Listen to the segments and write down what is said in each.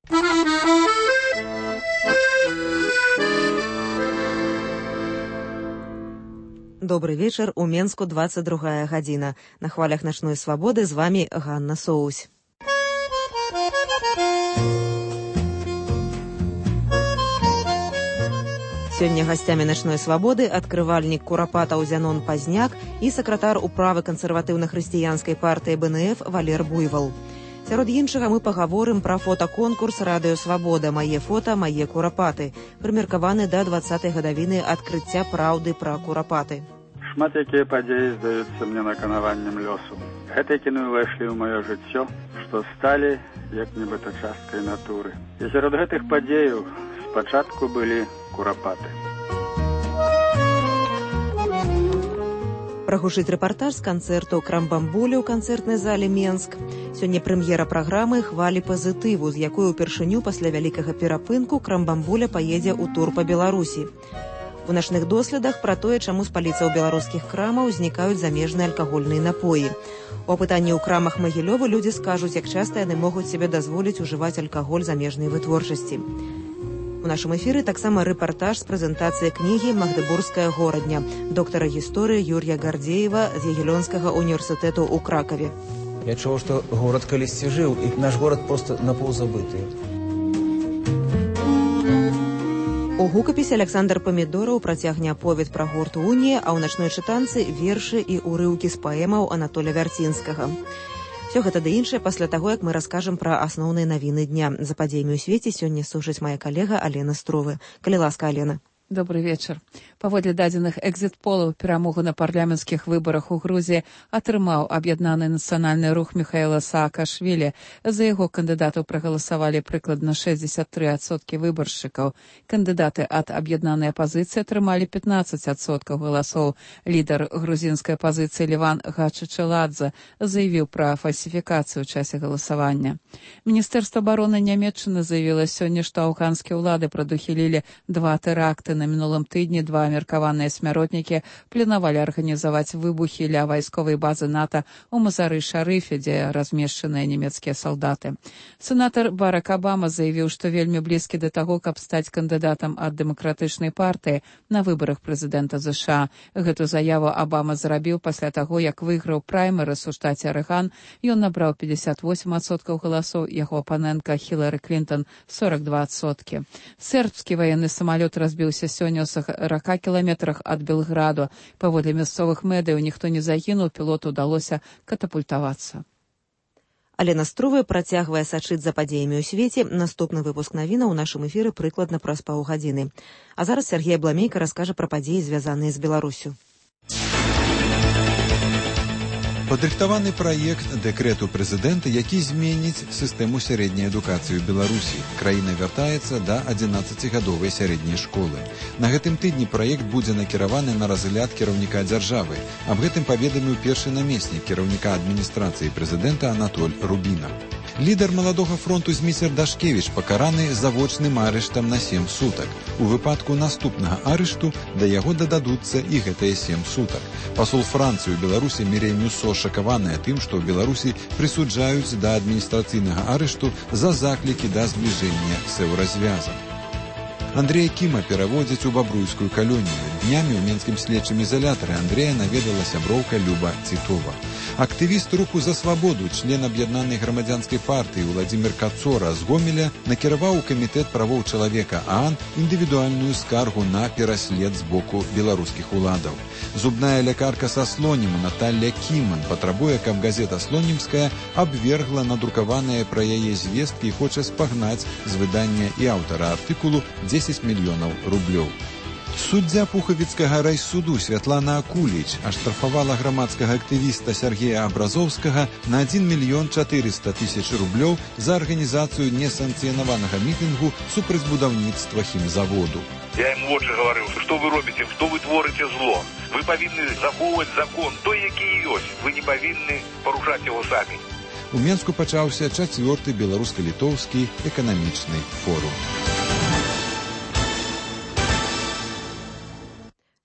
Добрый вечер. У Менску 22 гадзіна. На хвалях начной свободы з вами Ганна Соусь. Сёння гасцямі начной свободы адкрывальнік курапатаў Зянон Пазняк і сакратар управы кансерватыўна-хрысціянскай партыі БНФ Валер Буйвал. Сярод іншага мы пагаворым пра фотаконкурс «Радыё Свабода. Мае фота, мае курапаты», прымеркаваны да 20-й гадавіны адкрыцця праўды пра курапаты. Шмат якія падзеі здаюцца мне наканаваннем лёсу. Гэтыя кіны ўвайшлі ў маё жыццё, што сталі як нібыта часткай натуры. І сярод гэтых падзеяў спачатку былі курапаты. Прагучыць рэпартаж з канцэрту «Крамбамбулі» ў канцэртнай зале Менск. Сёння прэм'ера праграмы «Хвалі пазітыву», з якой упершыню пасля вялікага перапынку «Крамбамбуля» паедзе ў тур па Беларусі. У начных доследах пра тое, чаму з паліцаў беларускіх крамаў узнікаюць замежныя алкагольныя напоі. У апытанні ў крамах Магілёва людзі скажуць, як часта яны могуць себе дазволіць ужываць алкаголь замежнай вытворчасці. У нашым эфіры таксама рэпартаж з прэзентацыі кнігі «Магдыбургская горадня» доктара гісторыі Юрія Гардзеева з Ягелёнскага універсітэту ў Кракаве. Я чуў, што горад калісьці жыў, і наш горад проста напаўзабыты. У гукапісе Александр Памідораў працягне аповед пра гурт «Унія», а ў начной чытанцы вершы і ўрыўкі з паэмаў Анатоля Вярцінскага. Все гэта ды іншае пасля таго, як мы раскажам пра асноўныя навіны дня. За падзеямі ў свеце сёння сушыць мая калега Алена Стровы. Калі ласка, Алена. Добрый вечар. Паводле дадзеных экзіт-полаў перамогу на парламенцкіх выбарах у Грузіі атрымаў аб'яднаны нацыянальны рух Міхаіла Саакашвілі. За яго кандыдатаў прагаласавалі прыкладна 63% выбаршчыкаў. Кандыдаты ад аб'яднанай апазіцыі атрымалі 15% галасоў. Лідар грузінскай апазіцыі Леван Гачычэладзе заявіў пра фальсіфікацыю ў часе галасавання. Міністэрства абароны Нямецчыны заявіла сёння, што афганскія ўлады прадухілілі 2 тэракты. На мінулым тыдні 2 меркаваныя смяротнікі планавалі арганізаваць выбухі ля вайсковай базы НАТО ў Мазары-Шарыфе, дзе размешчаныя нямецкія салдаты. Сенатар Барак Абама заявіў, што вельмі блізкі да таго, каб стаць кандыдатам ад дэмакратычнай партыі на выбарах прэзідэнта США. Гэту заяву Абама зрабіў пасля таго, як выйграў праймерыс у штаце Арэган. Ён набраў 58% галасоў, яго апанентка Хілары Клінтон 42%. Сербскі ваенны самалёт разбіўся сёння ў 40 кіламетрах ад Белграду. Паводле мясцовых медыяў ніхто не загінуў, пілоту ўдалося катапультавацца. Алена Строва працягвае сачыць за падзеямі ў свеце. Наступны выпуск навінаў у нашым эфіры прыкладна праз паўгадзіны. А зараз Сергей Бламейка раскажа пра падзеі, звязаныя з Беларусю. Падрыхтаваны праект дэкрэту прэзідэнта, які зменіць сістэму сярэдняй адукацыі ў Беларусі. Краіна вяртаецца да 11-гадовай сярэдняй школы. На гэтым тыдні праект будзе накіраваны на разгляд кіраўніка дзяржавы. Аб гэтым паведаміў першы намеснік кіраўніка адміністрацыі прэзідэнта Анатоль Рубіна. Лідар маладога фронту Зміцер Дашкевіч пакараны завочным арыштам на 7 сутак. У выпадку наступнага арышту да яго дададуцца і гэтыя 7 сутак. Пасол Францыі ў Беларусі Мірей Мюсо шакаваная тым, што ў Беларусі прысуджаюць да адміністрацыйнага арышту за заклікі да збліжэння з еўразвязам. Андрэя Кіма пераводзяць у бабруйскую калонію. Днямі ў менскім следчым ізалятары Андрэя наведала сяброўка Люба Цітова. Актывіст руху за свабоду, член аб'яднанай грамадзянскай партыі Владзімір Кацора з Гомеля накіраваў у камітэт правоў чалавека ААН індывідуальную скаргу на пераслед з боку беларускіх уладаў. Зубная лякарка са Слоніму Наталля Кіман патрабуе, каб газета «Слонімская» абвергла надрукаваныя пра яе звесткі і хоча спагнаць з выдання і аўтара артыкулу 10 мільёнаў рублёў. Суддзя Пухавіцкага райсуду Святлана Акуліч аштрафавала грамадскага актывіста Сергея Абразоўскага на 1 мільён 400 тысяч рублёў за арганізацыю несанкцыянаванага мітынгу супраць будаўніцтва хімзаводу. Я ім вочы гаварыў, што вы робіце, што вы творыце зло. Вы павінны захоўваць закон, той, які ёсць. Вы не павінны парушаць яго самі. У Менску пачаўся 4-ты беларуска-літоўскі эканамічны форум.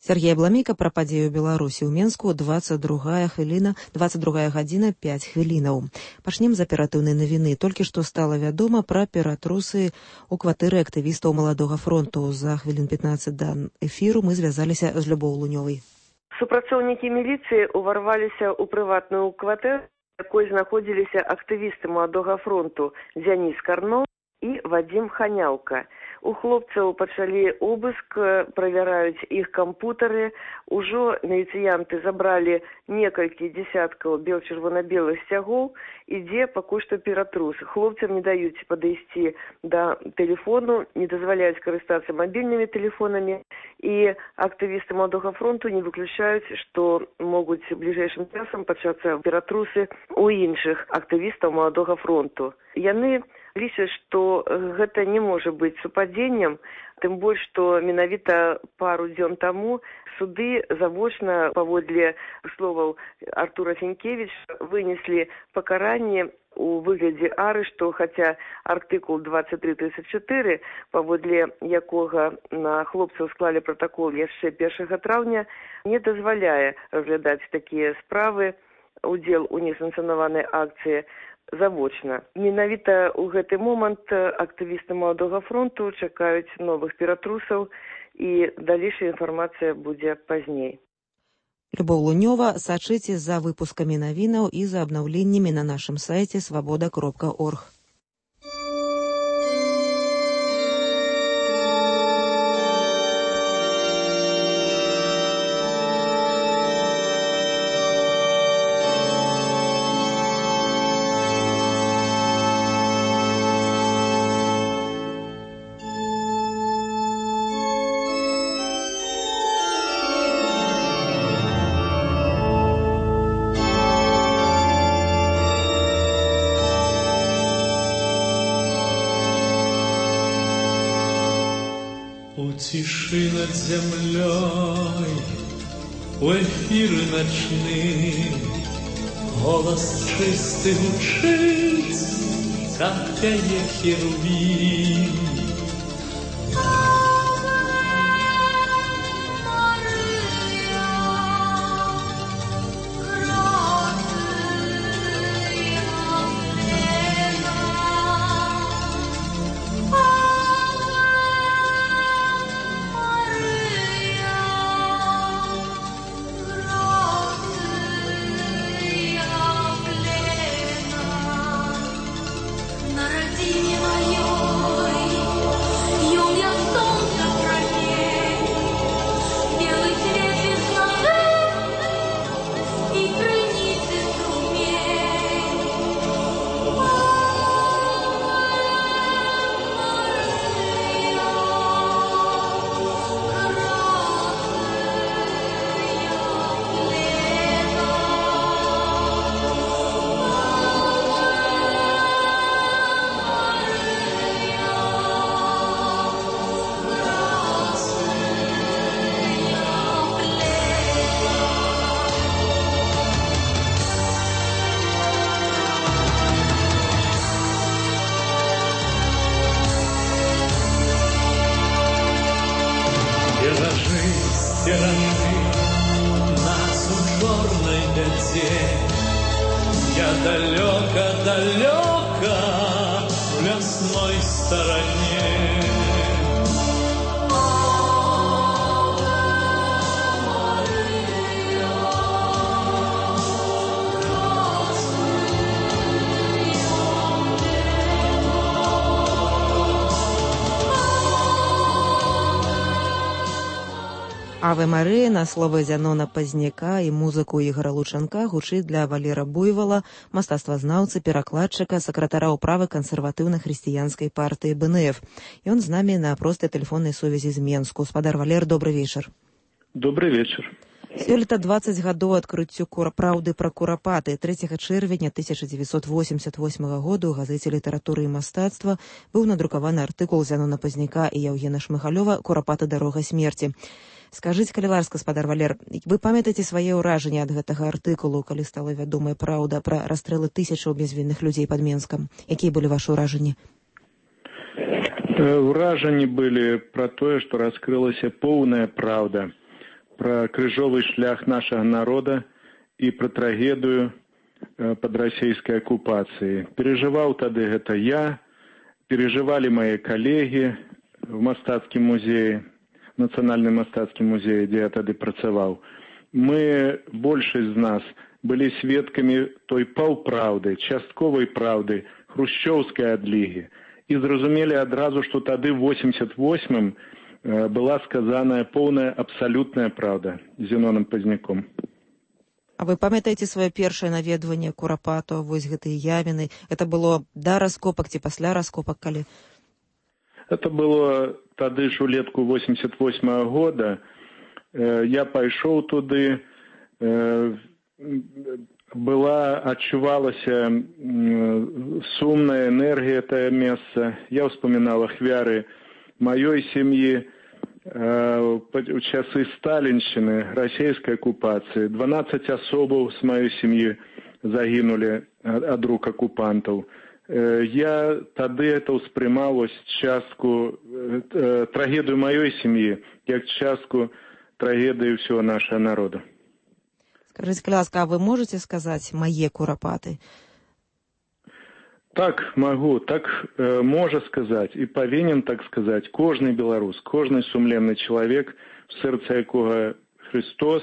Сергей Абламейка пра падзею ў Беларусі. У Менску 22 гадзіна 5 хвілінаў. Пачнем з аператыўнай навіны. Толькі што стала вядома пра ператрусы ў кватэры актывістаў Маладога фронту. За хвілін 15 да эфіру мы звязаліся з Любоў Лунёвай. Супрацоўнікі міліцыі ўварваліся ў прыватную кватэру, якой знаходзіліся актывісты Маладога фронту Дзяніс Карноў і Вадзім Ханяўка. У хлопцаў пачалі обыск, правяраюць іх кампутары. Ужо міліцыянты забралі некалькі дзесяткаў чырвона-белых сцягоў. Ідзе пакуль што ператрус. Хлопцам не даюць падысці да тэлефону, не дазваляюць карыстацца мабільнымі тэлефонамі. І актывісты Маладога фронту не выключаюць, што могуць бліжэйшым часам пачацца ператрусы у іншых актывістаў Маладога фронту. Яны лічаць, што гэта не можа быць супадзеннем, тым больш, што менавіта пару дзён таму суды завочна, паводле словаў Артура Фенкевіча, вынеслі пакаранне у выглядзе арышту, хаця артыкул 2334, паводле якога на хлопцаў склалі протакол яшчэ 1 траўня, не дазваляе разглядаць такія справы, удзел у несанкцыянаванай акцыі завочна. Менавіта ў гэты момант актывісты Маладога фронту чакаюць новых ператрусаў, і далейшая інфармацыя будзе пазней. Любоў Лунёва, сачыце за выпускамі навінаў і за абнаўленнямі на нашым сайце свабода.орг. Тиши над землей, у эфиры ночные, голос чистый звучит, как пяе херувим. Нас у чорной бяде, я далёка-далёка в лясной стороне. Аве Марыя на словы Зянона Пазняка і музыку Ігора Лучанка гучыць для Валера Буйвала, мастацтвазнаўцы, перакладчыка, сакратара ўправы кансерватыўна-хрысціянскай партыі БНФ. Ён з намі на простай тэлефоннай сувязі з Менску. Спадар Валер, добрый вечар. Добрый вечар. Сёлета 20 гадоў адкрыццю праўды пра курапаты. 3 чэрвеня 1988 году ў газеце літаратуры і мастацтва быў надрукаваны артыкул Зянона Пазняка і Яўгена Шмыгалёва «Курапаты. Дарога смерці». Скажыце, калі ласка, спадар Валер, вы памятаеце свае ўражанні ад гэтага артыкулу, калі стала вядомая праўда пра расстрэлы тысячаў безвінных людзей пад Менскам? Якія былі вашы ўражанні? Ўражанні былі пра тое, што раскрылася поўная праўда про крыжовый шлях нашего народа и про трагедию под российской оккупацией. Переживал тогда это я, переживали мои коллеги в Мастацкім музее, Национальном Мастацкім музее, где я тогда працаваў. Мы, большасць з нас, были сведками той паўправды, частковой правды, хрущевской адлігі. И зразумели одразу, что тогда в 88-м была сказаная полная, абсолютная правда Зеноном Пазняком. А вы памятаеце свое першае наведванне Курапатаў, вось гэтыя явіны? Это было да раскопак ці пасля раскопак, калі? Это было тады ж улетку 88-го года. Я пайшоў туды, адчувалася сумная энергія тае месца. Я ўспамінаў ахвяры маёй сем'і у часы сталіншчыны, расійскай акупацыі. 12 асобаў з маёй сем'і загінулі ад рук акупантаў. Я тады это ўспрымаў частку трагедыю маёй сем'і, як частку трагедыі ўсього нашего народа. Скажите, ласка, а вы можете сказать «мае курапаты»? Так, могу. Так можа сказать и повинен так сказать кожный белорус, кожный сумленный человек, в сердце якого Христос,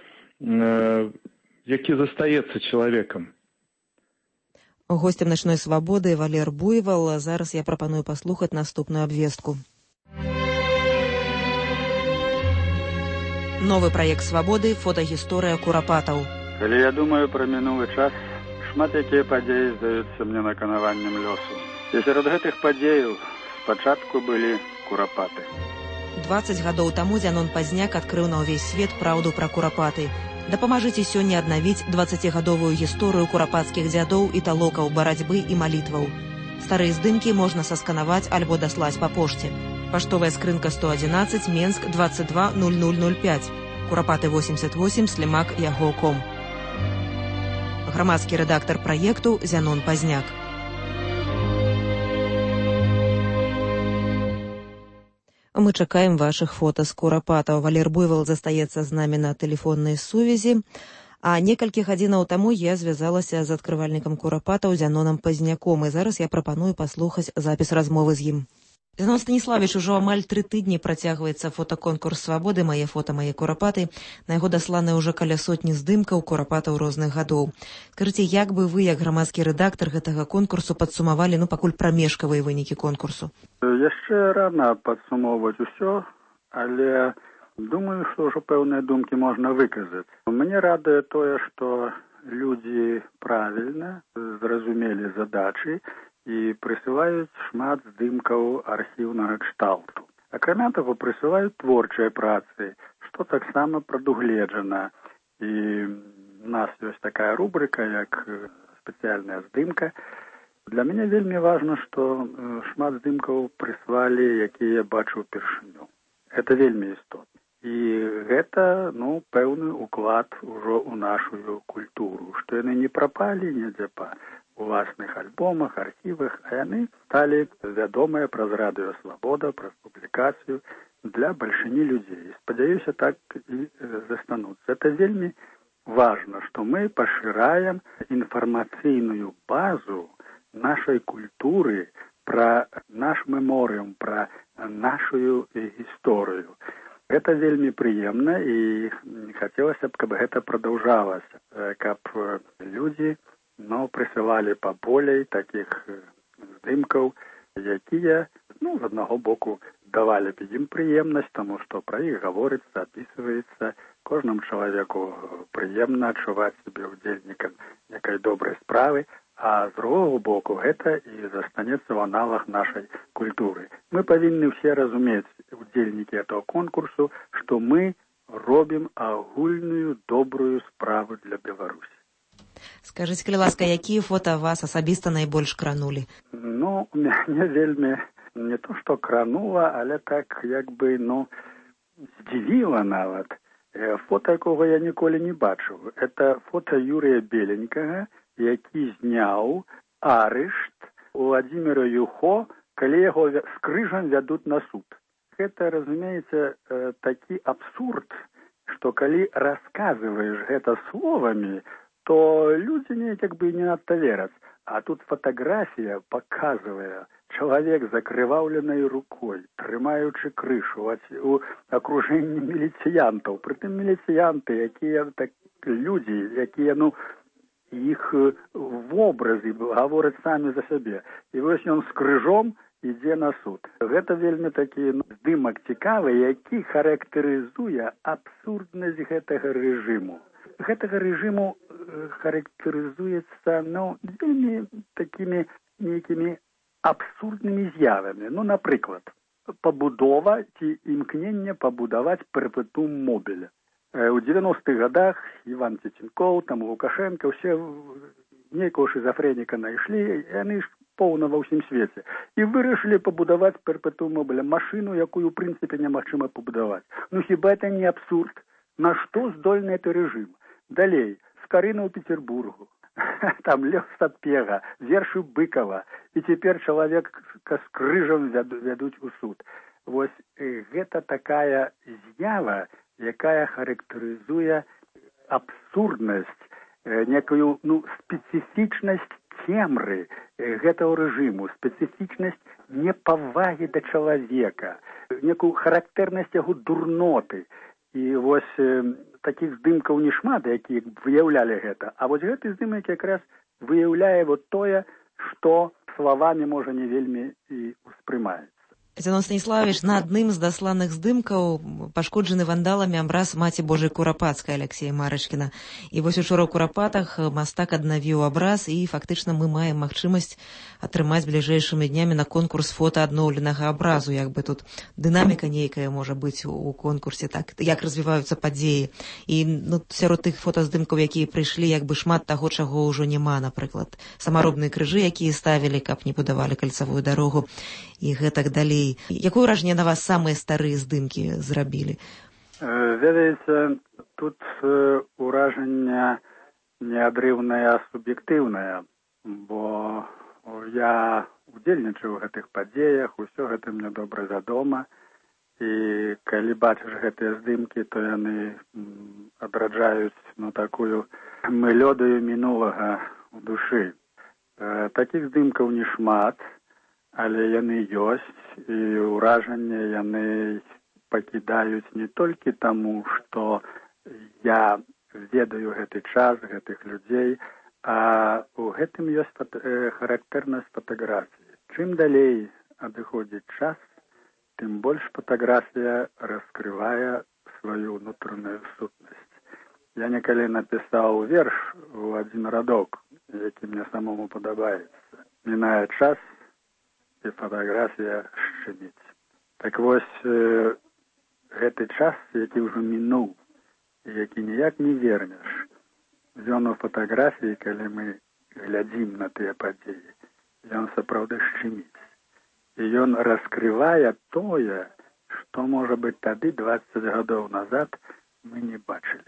які застаецца человеком. Гостем «Ночной свободы» Валер Буйвол. Зараз я прапаную паслухаць наступную абвестку. Новы праект «Свабоды» – фотагісторыя Курапатаў. Калі я думаю пра мінулы час, шмат якія падзеі здаюцца мне наканаваннем лёсу. І сярод гэтых падзеяў спачатку былі курапаты. 20 гадоў таму Зянон Пазняк адкрыў на ўвесь свет праўду пра курапаты. Дапамажыце сёння аднавіць 20гадовую гісторыю курапацкіх дзядоў і талокаў, барацьбы і малітваў. Старыя здымкі можна сасканаваць альбо даслаць па пошце. Паштовая скрынка 111, Менск 220005. Курапаты 88, Слімак Яго.ком. Грамадскі рэдактар праекту Зянон Пазняк. Мы чакаем вашых фота з Курапатаў. Валер Буйвол застаецца з намі на тэлефоннай сувязі. А некалькі гадзінаў таму я звязалася з адкрывальнікам Курапатаў Зянонам Пазняком. І зараз я прапаную паслухаць запіс размовы з ім. Зянон Станіславович, ужо амаль 3 тыдні працягваецца фотаконкурс «Свабоды. Мае фота, мае курапаты». На яго дасланы ўжо каля сотні здымкаў курапатаў розных гадоў. Скажыце, як бы вы, як грамадскі рэдактар гэтага конкурсу, падсумавалі, пакуль прамежкавыя вынікі конкурсу? Яшчэ рана падсумоўваць усё, але думаю, што ўжо пэўныя думкі можна выказаць. Мне радуе тое, што людзі правільна зразумелі задачы і прысылаюць шмат здымкаў архіўнага кшталту. Акрамя таго, прысылаюць творчыя працы, што таксама прадугледжана. І у нас ёсць такая рубрыка, як спецыяльная здымка. Для мяне вельмі важна, што шмат здымкаў прыслалі, якія я бачу ўпершыню. Гэта вельмі істотна. І гэта, пэўны уклад ужо ў нашу культуру, што яны не прапалі недзе па уласных альбомах, архівах, а яны сталі вядомыя праз радыё «Свабода», праз публікацыю для бальшыні людзей. Спадзяюся, так і застануцца. Это вельмі важна, што мы пашыраем інфармацыйную базу нашай культуры пра наш меморыум, пра нашу гісторыю. Гэта вельмі прыемна і хацелася б, каб гэта прадаўжалася, каб людзі прысылалі паболей такіх здымкаў, якія, з аднаго боку, давалі б ім прыемнасць, таму што пра іх гаворыцца, апісваецца. Кожнаму чалавеку прыемна адчуваць сябе ўдзельнікам некай добрай справы, а з другого боку гэта і застанецца ў аналах нашай культуры. Мы павінны ўсе разумець, удзельнікі этого конкурсу, што мы робім агульную добрую справу для Беларусі. Скажыце, калі ласка, якія фота вас асабіста найбольш кранулі? Мяне вельмі не то, што кранула, але так, здзівіла нават. Фота, якога я ніколі не бачыў. Это фота Юрія Беленькага, які зняў арышт Владимира Юхо, калі яго з крыжам вядуць на суд. Гэта, разумееце, такі абсурд, што калі расказваеш гэта словамі, то людзі неяк як бы не надта вераць. А тут фатаграфія паказвае чалавек з акрываўленай рукой, трымаючы крышу у акружэнні міліцыянтаў. Прытым міліцыянты, якія так людзі, якія, іх вобразы гавораць самі за сябе. І вось ён з крыжом ідзе на суд. Гэта вельмі такі здымак цікавы, які характарызуе абсурднасць гэтага рэжыму. Гэтага рэжыму характарызуецца, вельмі такімі нейкімі абсурднымі з'явамі. Напрыклад, пабудова ці імкненне пабудаваць перпетум мобіля. У 90-х годах Іван Цеценкоў, Лукашенко, усе нейкого шизофреніка знайшлі, і яны ж поўна ва ўсім свеце. І вырашылі пабудаваць перпетум мобіля, машину, якую, ў прынцыпе, немагчыма пабудаваць. Хіба это не абсурд? На што здольны гэты рэжым? Далей, Скарына ў Петербургу, там Лев Сапега, вершы Быкова, і цяпер чалавек з крыжам вядуць у суд. Вось гэта такая з'ява, якая характарызуе абсурднасць, некую спецыфічнасць цемры гэтага рэжыму, спецыфічнасць непавагі да чалавека, некую характэрнасць яго дурноты. І вось такіх здымкаў не шмат, якія выяўлялі гэта. А вось гэты здымак якраз выяўляе тое, што словамі, можа, не вельмі і успрымаецца. Зянон Станіславович, на адным з дасланых здымкаў пашкоджаны вандаламі абраз Маці Божай Курапацкай Алексея Марачкіна. І вось учора ў Курапатах мастак аднавіў абраз, і фактычна мы маем магчымасць атрымаць бліжэйшымі днямі на конкурс фота адноўленага абразу. Як бы тут дынаміка нейкая можа быць у конкурсе, так, як развіваюцца падзеі. І сярод тых фотаздымкаў, якія прыйшлі, як бы шмат таго, чаго ўжо няма, напрыклад, самаробныя крыжы, якія ставілі, каб не будавалі кальцавую дарогу і гэтак далей. Якое ўражанне на вас самыя старыя здымкі зрабілі? Ведаеце, тут ўражанне неадрыўнае, а суб'ектыўнае, бо я удзельнічаю ў гэтых падзеях, усё гэта мне добра вядома, і калі бачыш гэтыя здымкі, то яны адраджаюць такую мелодыю мінулага ў душы. Такіх здымкаў не шмат, але яны ёсць, і ўражанне яны пакідаюць не толькі таму, што я ведаю гэты час, гэтых людзей, а у гэтым ёсць характэрнасць фатаграфіі. Чым далей адыходзіць час, тым больш фатаграфія раскрывае сваю ўнутраную сутнасць. Я некалі напісаў верш у адзін радок, які мне самому падабаецца. Мінае час, і фотаграфія шчыміць. Так вось, гэты час, які ўжо мінуў, які ніяк не вернеш, ён у фотаграфіі, калі мы глядзім на тыя падзеі, ён сапраўды шчыміць. І ён раскрывае тое, што, можа быць, тады, 20 гадоў назад, мы не бачылі.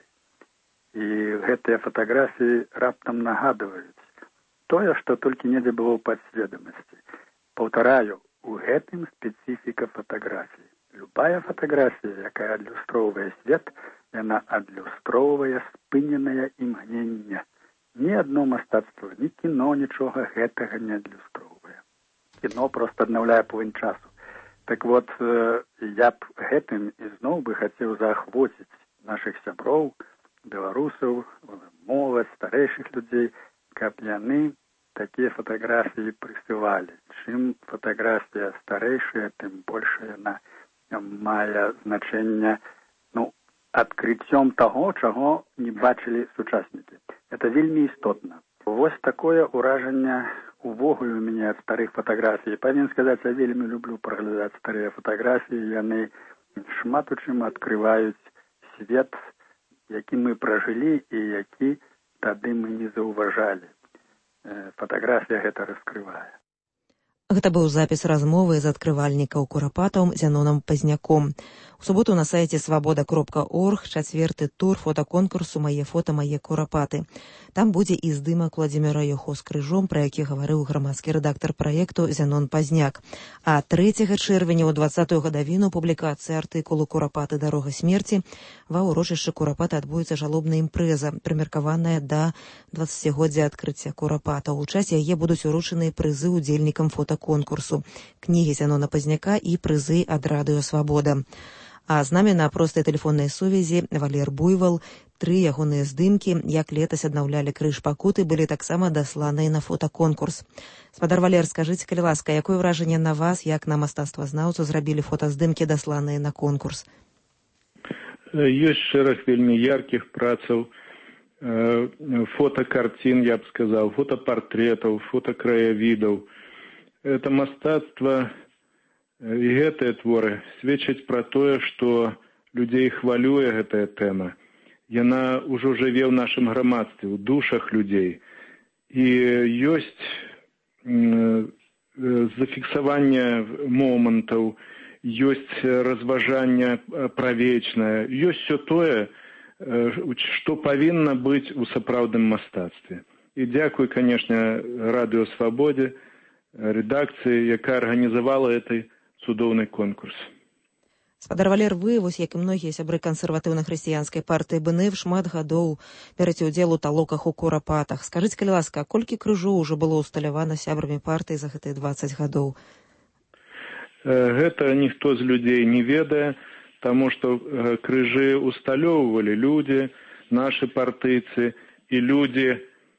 І гэтыя фотаграфіі раптам нагадваюць тое, што толькі недзе было ў падсведамасці. Паўтараю, у гэтым спецыфіка фатаграфіі. Любая фатаграфія, якая адлюстроўвае свет, яна адлюстроўвае спыненае імгненне. Ні адно мастацтва, ні кіно, нічога гэтага не адлюстроўвае. Кіно проста аднаўляе плынь часу. Так вот, я б гэтым ізноў бы хацеў заахвоціць нашых сяброў, беларусаў, моладзь, старэйшых людзей, каб яны такія фатаграфіі прысылалі. Чым фатаграфія старэйшая, тым больш яна мае значэнне адкрыццём таго, чаго не бачылі сучаснікі. Это вельмі істотна. Вось такое ўражанне увогуле у мяне ад старых фатаграфій. Павінен сказаць, я вельмі люблю праглядаць старыя фатаграфіі. Яны шмат у чым адкрываюць свет, які мы пражылі і які тады мы не заўважалі. Фотография это раскрывает. Гэта быў запіс размовы з адкрывальнікаў курапатаў Зянонам Пазняком. У суботу на сайце свабода.орг 4-й тур фотаконкурсу «Мае фота, мае курапаты». Там будзе і здымак Владзіміра Йохо з крыжом, пра які гаварыў грамадскі рэдактар праекту Зянон Пазняк. А 3 чэрвеня ў 20-ю гадавіну публікацыі артыкулу «Курапаты. Дарога смерці» ва ўрочышчы Курапаты адбудзецца жалобная імпрэза, прымеркаваная да 20-годдзя адкрыцця курапатаў. У часе яе будуць уручаныя прызы ўдзельнікам фотаконкурсу, кнігі Зянона Пазняка і прызы ад радыё «Свабода». А з намі на простай тэлефоннай сувязі Валер Буйвал. 3 ягоныя здымкі, як летась аднаўлялі крыж пакуты, былі таксама дасланыя на фотаконкурс. Спадар Валер, скажыце, калі ласка, якое ўражанне на вас, як на мастацтвазнаўцу, зрабілі фотаздымкі, дасланыя на конкурс? Ёсць шэраг вельмі яркіх працаў, фотокарцін, я б сказаў, фотапартрэтаў, фотакраявідаў. Это мастацтва і гэтыя творы сведчаць пра тое, што людзей хвалюе гэтая тэма. Яна ўжо жыве ў нашым грамадстве, у душах людзей. І ёсць зафіксаванне момантаў, ёсць разважанне пра вечнае, ёсць усё тое, што павінна быць у сапраўдным мастацтве. І дзякуй, канешне, радыё «Свабодзе», рэдакцыі, якая арганізавала гэты цудоўны конкурс. Спадар Валер, вы, вось як і многія сябры кансерватыўна-хрысціянскай партыі БНФ, шмат гадоў бярэце ўдзел у талоках у курапатах. Скажыце, калі ласка, колькі крыжоў ўжо было ўсталявана сябрамі партыі за гэтыя 20 гадоў? Гэта ніхто з людзей не ведае, таму што крыжы усталёўвалі людзі, нашы партыйцы і людзі,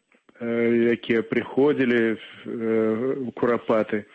якія прыходзілі ў курапаты.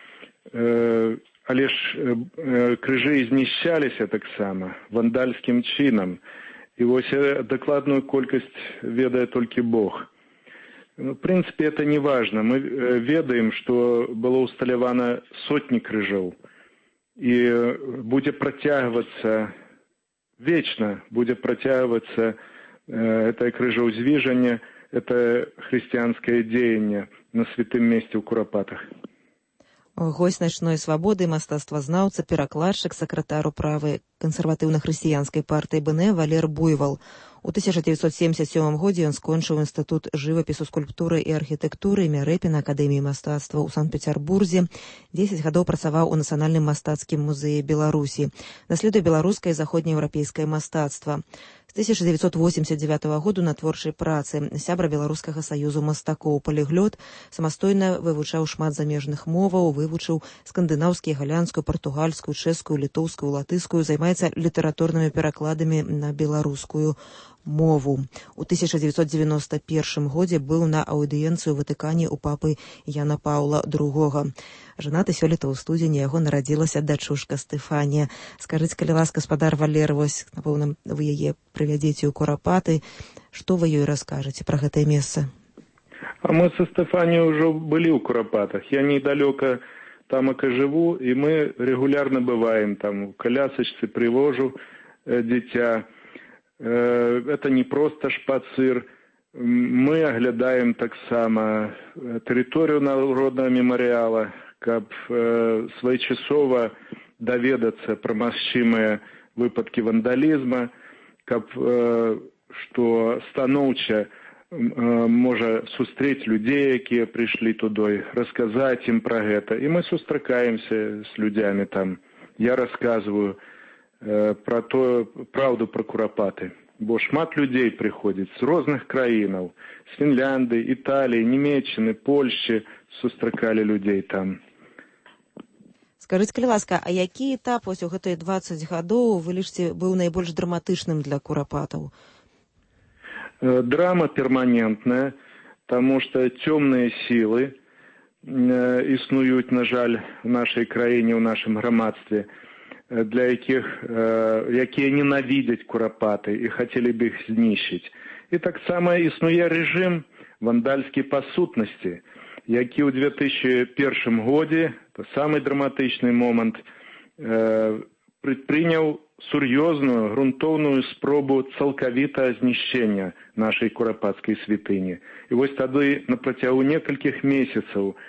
Але ж крыжы знішчаліся таксама вандальскім чынам. І вось дакладную колькасць ведае толькі Бог. В прынцыпе, это не важно. Мы ведаем, што было ўсталявана сотні крыжоў. І будзе працягвацца, вечна будзе працягвацца это крыжаўзвіжанне, это хрысціянскае дзеянне на святым месцы ў курапатах. Госць «Начной свабоды», мастацтвазнаўца, перакладчык, сакратар управы кансерватыўна-хрысціянскай партыі БНФ Валер Буйвал. У 1977 годзе ён скончыў інстытут жывапісу, скульптуры і архітэктуры імя Рэпіна Акадэміі мастацтва ў Санкт-Пецярбурзе. 10 гадоў працаваў у Нацыянальным мастацкім музеі Беларусі. Даследуе беларускае і заходнееўрапейскае мастацтва. З 1989 году на творчай працы, сябра Беларускага саюзу мастакоў, паліглот, самастойна вывучаў шмат замежных моваў, вывучыў скандынаўскую, галандскую, партугальскую, чэшскую, літоўскую, латышскую, займаецца літаратурнымі перакладамі на беларускую мову. У 1991 годзе быў на аўдыенцыі ў Ватыкане у папы Яна Паўла II. Жанаты сёлета ў студзені, яго нарадзілася дачушка Стэфанія. Скажыце, калі ласка, спадар Валер, вось, напэўна, вы яе прывядзеце ў курапаты. Што вы ёй раскажаце пра гэтае месца? А мы со Стэфаніяй ўжо былі ў курапатах. Я недалёка тамака жыву, і мы регулярна бываем там. У колясачцы привожу дзіця. Это не просто шпацыр. Мы оглядаем таксама тэрыторыю народнага мемарыяла, каб своечасова даведацца пра магчымыя выпадкі вандалізма, каб што станоўча можа сустрэць людзей, якія прыйшлі туды, расказаць ім пра гэта. І мы сустракаемся з людзямі там. Я расказваю пра тое, праўду пра курапаты. Бо шмат людзей прыходзіць з розных краінаў, з Фінляндыі, Італіі, Нямецчыны, Польшчы, сустракалі людзей там. Скажыце, калі ласка, а які этап вось у гэтыя 20 гадоў вы лічыце быў найбольш драматычным для курапатаў? Драма перманентная, таму што цёмныя сілы існуюць, на жаль, в нашай краіне, ў нашым грамадстве, для якія ненавідзяць курапаты і хацелі б іх знішчыць. І таксама існуе рэжым вандальскі па сутнасці, які ў 2001 годзе, самы драматычны момант, прадпрыняў сур'ёзную, грунтоўную спробу цалкавіта знішчэння нашай курапацкай святыні. І вось тады на працягу некалькіх месяцаў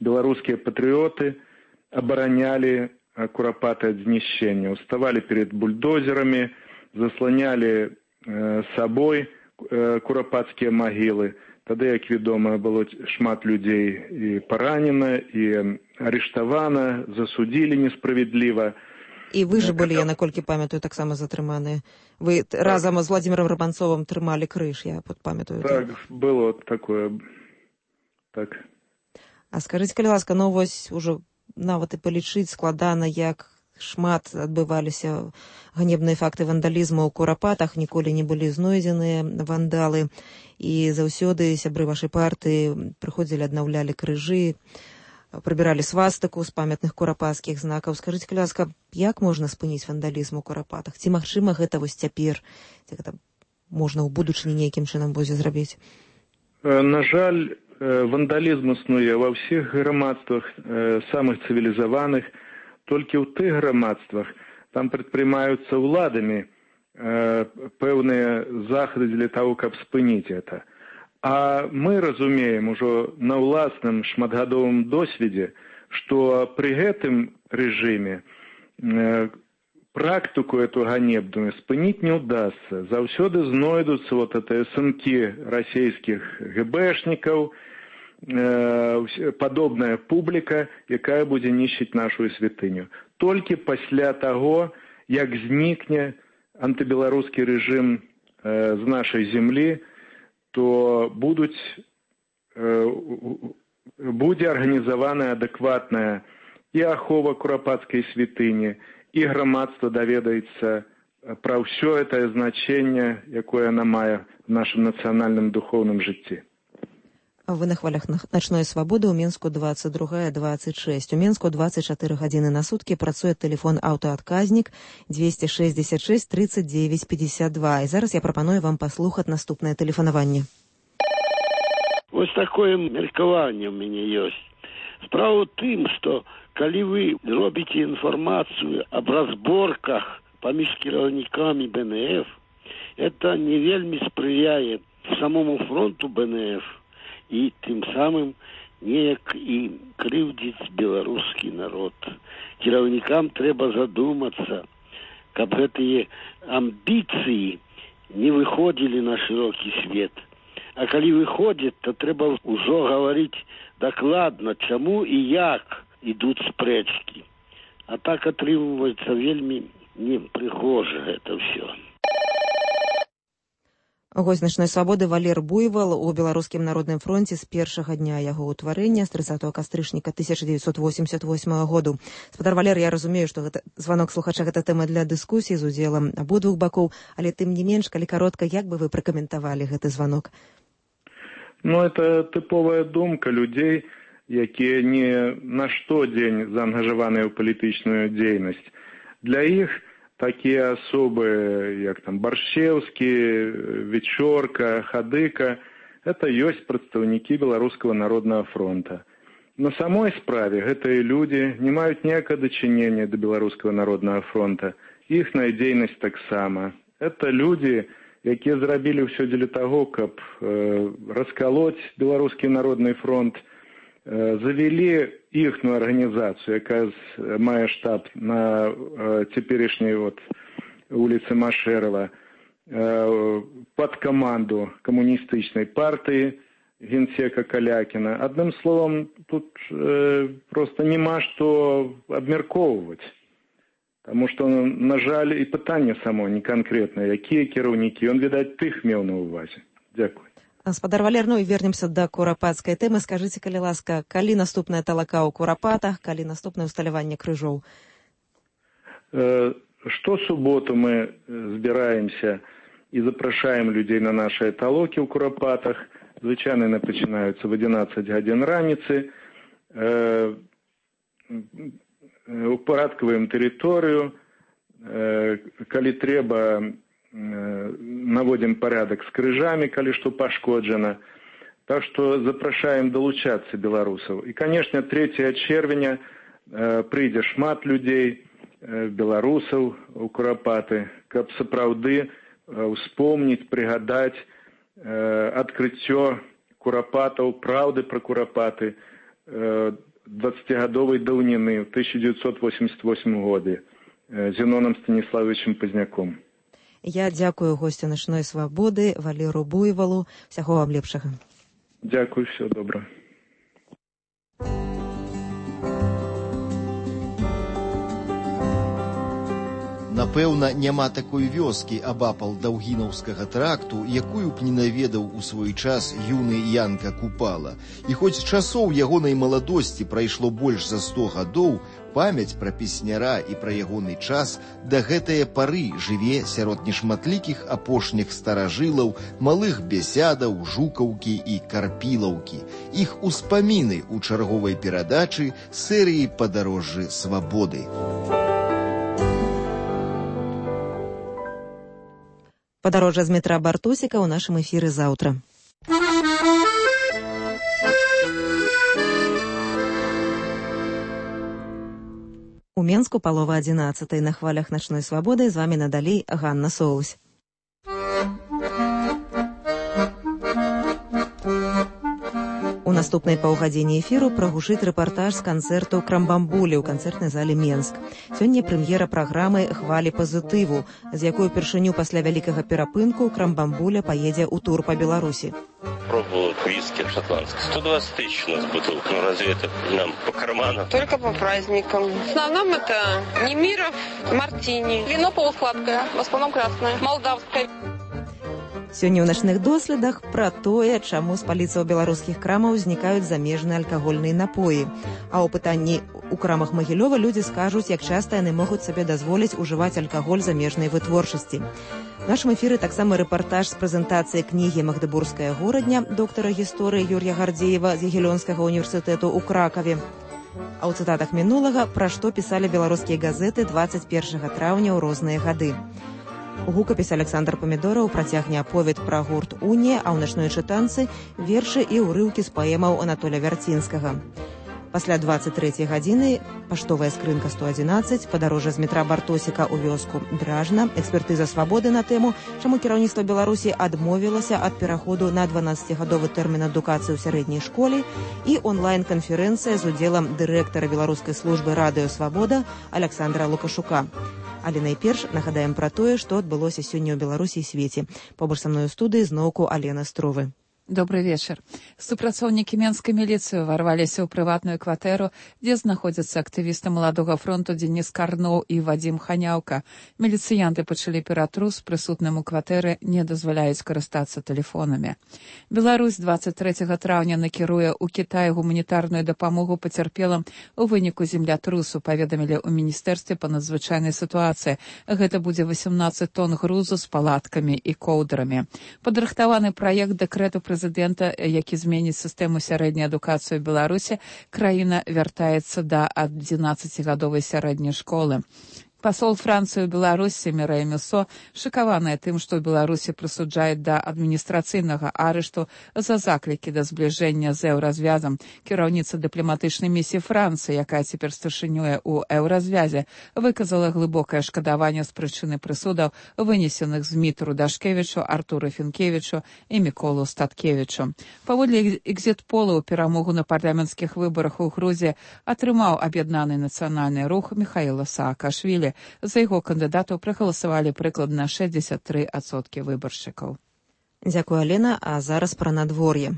беларускія патрыёты абаранялі Курапаты ад знішчэння, уставалі перед бульдозерамі, засланялі сабой курапацкія магілы. Тады, як вядома, было шмат людзей і паранена, і арыштавана, засудзілі несправядліва. І вы ж былі, я наколькі памятаю, таксама затрыманыя. Вы разам з Владзімірам Рабанцовым трымалі крыж, я памятаю. Так, было такое. Так. А скажыце, калі ласка, ну вось ужо нават і палічыць складана, як шмат адбываліся ганебныя факты вандалізму ў Курапатах, ніколі не былі знойдзеныя вандалы, і заўсёды сябры вашай партыі прыходзілі, аднаўлялі крыжы, прыбіралі свастыку з памятных курапацкіх знакаў. Скажыце, калі ласка, як можна спыніць вандалізм у Курапатах? Ці магчыма гэта вось цяпер? Ці гэта можна ў будучыні нейкім чынам будзе зрабіць? На жаль, вандалізм існуе ва ўсіх грамадствах, самых цывілізаваных. Толькі ў тых грамадствах там прадпрымаюцца ўладамі пэўныя захады для таго, каб спыніць гэта. А мы разумеем ужо на ўласным шматгадовым досведзе, што пры гэтым рэжыме практыку эту ганебную спыніць не ўдасца. Заўсёды знойдуцца вот это сынкі расійскіх ГБшнікаў, падобная публіка, якая будзе нішчыць нашу святыню. Толькі пасля таго, як знікне антыбеларускі рэжым з нашай зямлі, то будзе арганізаваная адэкватная і ахова курапацкай святыні, і грамадства даведаецца пра ўсё гэтае значэнне, якое яна мае в нашым нацыянальным духоўным жыцці. Вы на хвалях начной свабоды ў Мінску 22-26. У Мінску 24 гадзіны на суткі працуе тэлефон аўтаадказнік 266 39 52. І зараз я прапаную вам паслухаць наступнае тэлефанаванне. Вось такое меркаванне ў мяне ёсць. Справа ў тым, што калі вы робіце інфармацыю аб разборках паміж кіраўнікамі БНФ, это не вельмі спрыяе самому фронту БНФ, і тым самым неяк і крыўдзіць беларускі народ. Кіраўнікам трэба задумацца, каб гэтыя амбіцыі не выходзілі на шырокі свет. А калі выходзяць, то трэба ўжо гаварыць дакладна, чаму і як ідуць спрэчкі. А так атрымліваецца вельмі непрыгожа гэта ўсё. Госць начной свабоды Валер Буйвал у Беларускім народным фронце з першага дня яго ўтварэння, з 30 кастрычніка 1988 году. Спадар Валер, я разумею, што гэта званок слухача, гэта тэма для дыскусіі з удзелам абодвух бакоў, але тым не менш, калі каротка, як бы вы пракаментавалі гэты званок? Ну, это тыповая думка людзей, якія не на штодзень заангажаваныя ў палітычную дзейнасць. Для іх такія асобы, як там Баршчеўскі, Вечорка, Хадыка, это ёсць прадстаўнікі Беларускага народнага фронта. На самой справе гэтыя людзі не маюць ніякага дачынення да Беларускага народнага фронта. Іхная дзейнасць таксама. Это людзі, якія зрабілі ўсё дзеля таго, каб раскалоць Беларускі народны фронт, завялі іхную арганізацыю, якая мае штаб на цяперашняй вуліцы Машэрава, пад каманду камуністычнай партыі генсека Калякіна. Адным словам, тут проста няма што абмяркоўваць. Таму што, на жаль, і пытанне само не канкрэтнае, якія кіраўнікі, ён, відаць, тых меў на ўвазе. Дзякуй. Спадар Валер, ну і вернемся да курапацкай тэмы. Скажыце, калі ласка, калі наступная талака ў Курапатах, калі наступнае ўсталяванне крыжоў? Штосуботу мы збіраемся і запрашаем людзей на нашыя талокі ў Курапатах. Звычайна пачынаюцца в 11 гадзін раніцы. Упарадкаваем тэрыторыю. Калі трэба, наводим порядок с крыжами, калі што пашкоджана. Так што запрашаем далучацца беларусаў. І, конечно, 3 чэрвеня прыйдзе шмат людзей, беларусаў у Курапаты, каб сапраўды успомніць, прыгадаць адкрыццё Курапатаў, праўды пра Курапаты, 20-гадовай даўніны ў 1988 годзе Зенонам Станіславовичем Пазняком. Я дзякую гостю «Начной свабоды» Валеру Буйвалу. Всяго вам лепшага. Дзякую, все добра. Напэўна, няма такой вёскі абапал Даўгінаўскага тракту, якую б не наведаў у свой час юны Янка Купала. І хоць часоў ягонай маладосці прайшло больш за 100 гадоў, памяць пра песняра і пра ягоны час да гэтае пары жыве сярод нешматлікіх апошніх старажылаў, малых бесядаў, жукаўкі і карпілаўкі. Іх успаміны ў чарговай перадачы серыі «Падарожжы свабоды». Падарожжа з метра Бартусіка ў нашым эфіры заўтра. У Менску 10:30 на хвалях «Начной свабоды». З вамі надалей Ганна Соусь. У наступнай паўгадзіне эфіру прагучыць рэпартаж з канцэрту «Крамбамбулі» ў канцэртнай зале Менск. Сёння прэм'ера праграмы «Хвалі пазітыву», з якой упершыню пасля вялікага перапынку «Крамбамбуля» паедзе ў тур па Беларусі. Пробовал виски шотландский. 120 тысяч у нас бутылок. Ну, разве это нам по карману? Только по праздникам. В основном это Немиров, мартини. Вино полусладкое, в основном красное, молдавское. Сёння ў начных доследах пра тое, чаму з паліцаў беларускіх крамаў знікаюць замежныя алкагольныя напоі. А ў пытанні у крамах Магілёва людзі скажуць, як часта яны могуць сабе дазволіць ужываць алкаголь замежнай вытворчасці. В нашым эфіры таксама рэпартаж з прэзентацыі кнігі «Магдыбургская горадня» доктара гісторыі Юр'я Гардзеева з Ягелёнскага універсітэту ў Кракаве. А ў цытатах мінулага, пра што пісалі беларускія газеты 21 траўня ў розныя гады. Гукапіс Александр Памідораў працягне аповед пра гурт «Унія», а ў начной чытанцы вершы і ўрыўкі з паэмаў Анатоля Вярцінскага. Пасля 23 гадзіны паштовая скрынка 111, падарожжа з метра Бартосіка ў вёску Дражна, экспертыза свабоды на тэму, чаму кіраўніцтва Беларусі адмовілася ад пераходу на 12-гадовы тэрмін адукацыі ў сярэдняй школе і онлайн-канферэнцыя з удзелам дырэктара беларускай службы «Радыё Свабода» Александра Лукашука. Але найперш нагадаем пра тое, што адбылося сёння ў Беларусі і свеце. Побач са мной у студыі зноўку Алена Стровы. Добрый вечер. Супрацоўнікі менскай міліцыі ўварваліся ў прыватную кватэру, дзе знаходзяцца актывісты маладога фронту Дзеніс Карноў і Вадзім Ханяўка. Міліцыянты пачалі ператрус, прысутным у кватэры не дазваляюць карыстацца тэлефонамі. Беларусь 23 траўня накіруе ў Кітай гуманітарную дапамогу пацярпелым у выніку землятрусу, паведамілі ў міністэрстве па надзвычайнай сітуацыі. Гэта будзе 18 тонн грузу з палаткамі і коўдрамі. Падрыхтаваны праект дэкрэту прэзідэнта, які зменіць сістэму сярэдняй адукацыі ў Беларусі, краіна вяртаецца да 11-гадовай сярэдняй школы. Пасол Францыі ў Беларусі Мірэй Мюсо шакаваная тым, што ў Беларусі прысуджаюць да адміністрацыйнага арышту за заклікі да збліжэння з еўразвязам. Кіраўніца дыпламатычнай місіі Францыі, якая цяпер старшынюе ў еўразвязе, выказала глыбокае шкадаванне з прычыны прысудаў, вынесеных Змітру Дашкевічу, Артуру Фінкевічу і Міколу Статкевічу. Паводле экзіт-полаў перамогу на парламенцкіх выбарах у Грузіі атрымаў аб'яднаны нацыянальны рух Міхаіла Саакашвілі. За яго кандыдатаў прагаласавалі прыкладна 63% выбаршчыкаў. Дзякую, Алена, а зараз пра надвор'е.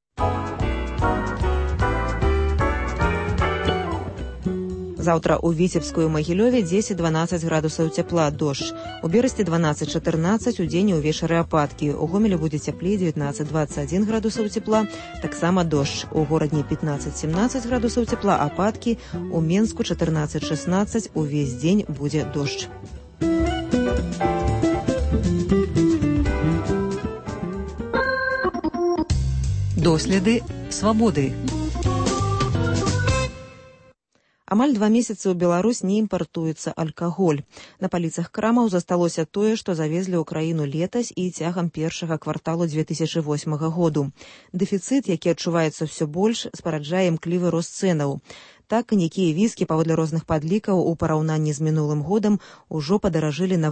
Заўтра ў Віцебску і Магілёве 10-12 градусаў цяпла, дождж. У Берасці 12-14, удзень і ўвечары ападкі. У Гомелі будзе цяплей 19-21 градусаў цяпла, таксама дождж. У горадні 15-17 градусаў цяпла, ападкі. У Менску 14-16, увесь дзень будзе дождж. Доследы свабоды. Амаль 2 месяцы ў Беларусь не імпартуецца алкаголь. На паліцах крамаў засталося тое, што завезлі ў краіну летась і цягам першага кварталу 2008 году. Дэфіцыт, які адчуваецца ўсё больш, спараджае імклівы рост цэнаў. Так, каньякі і віскі, паводле розных падлікаў, у параўнанні з мінулым годам ужо падаражылі на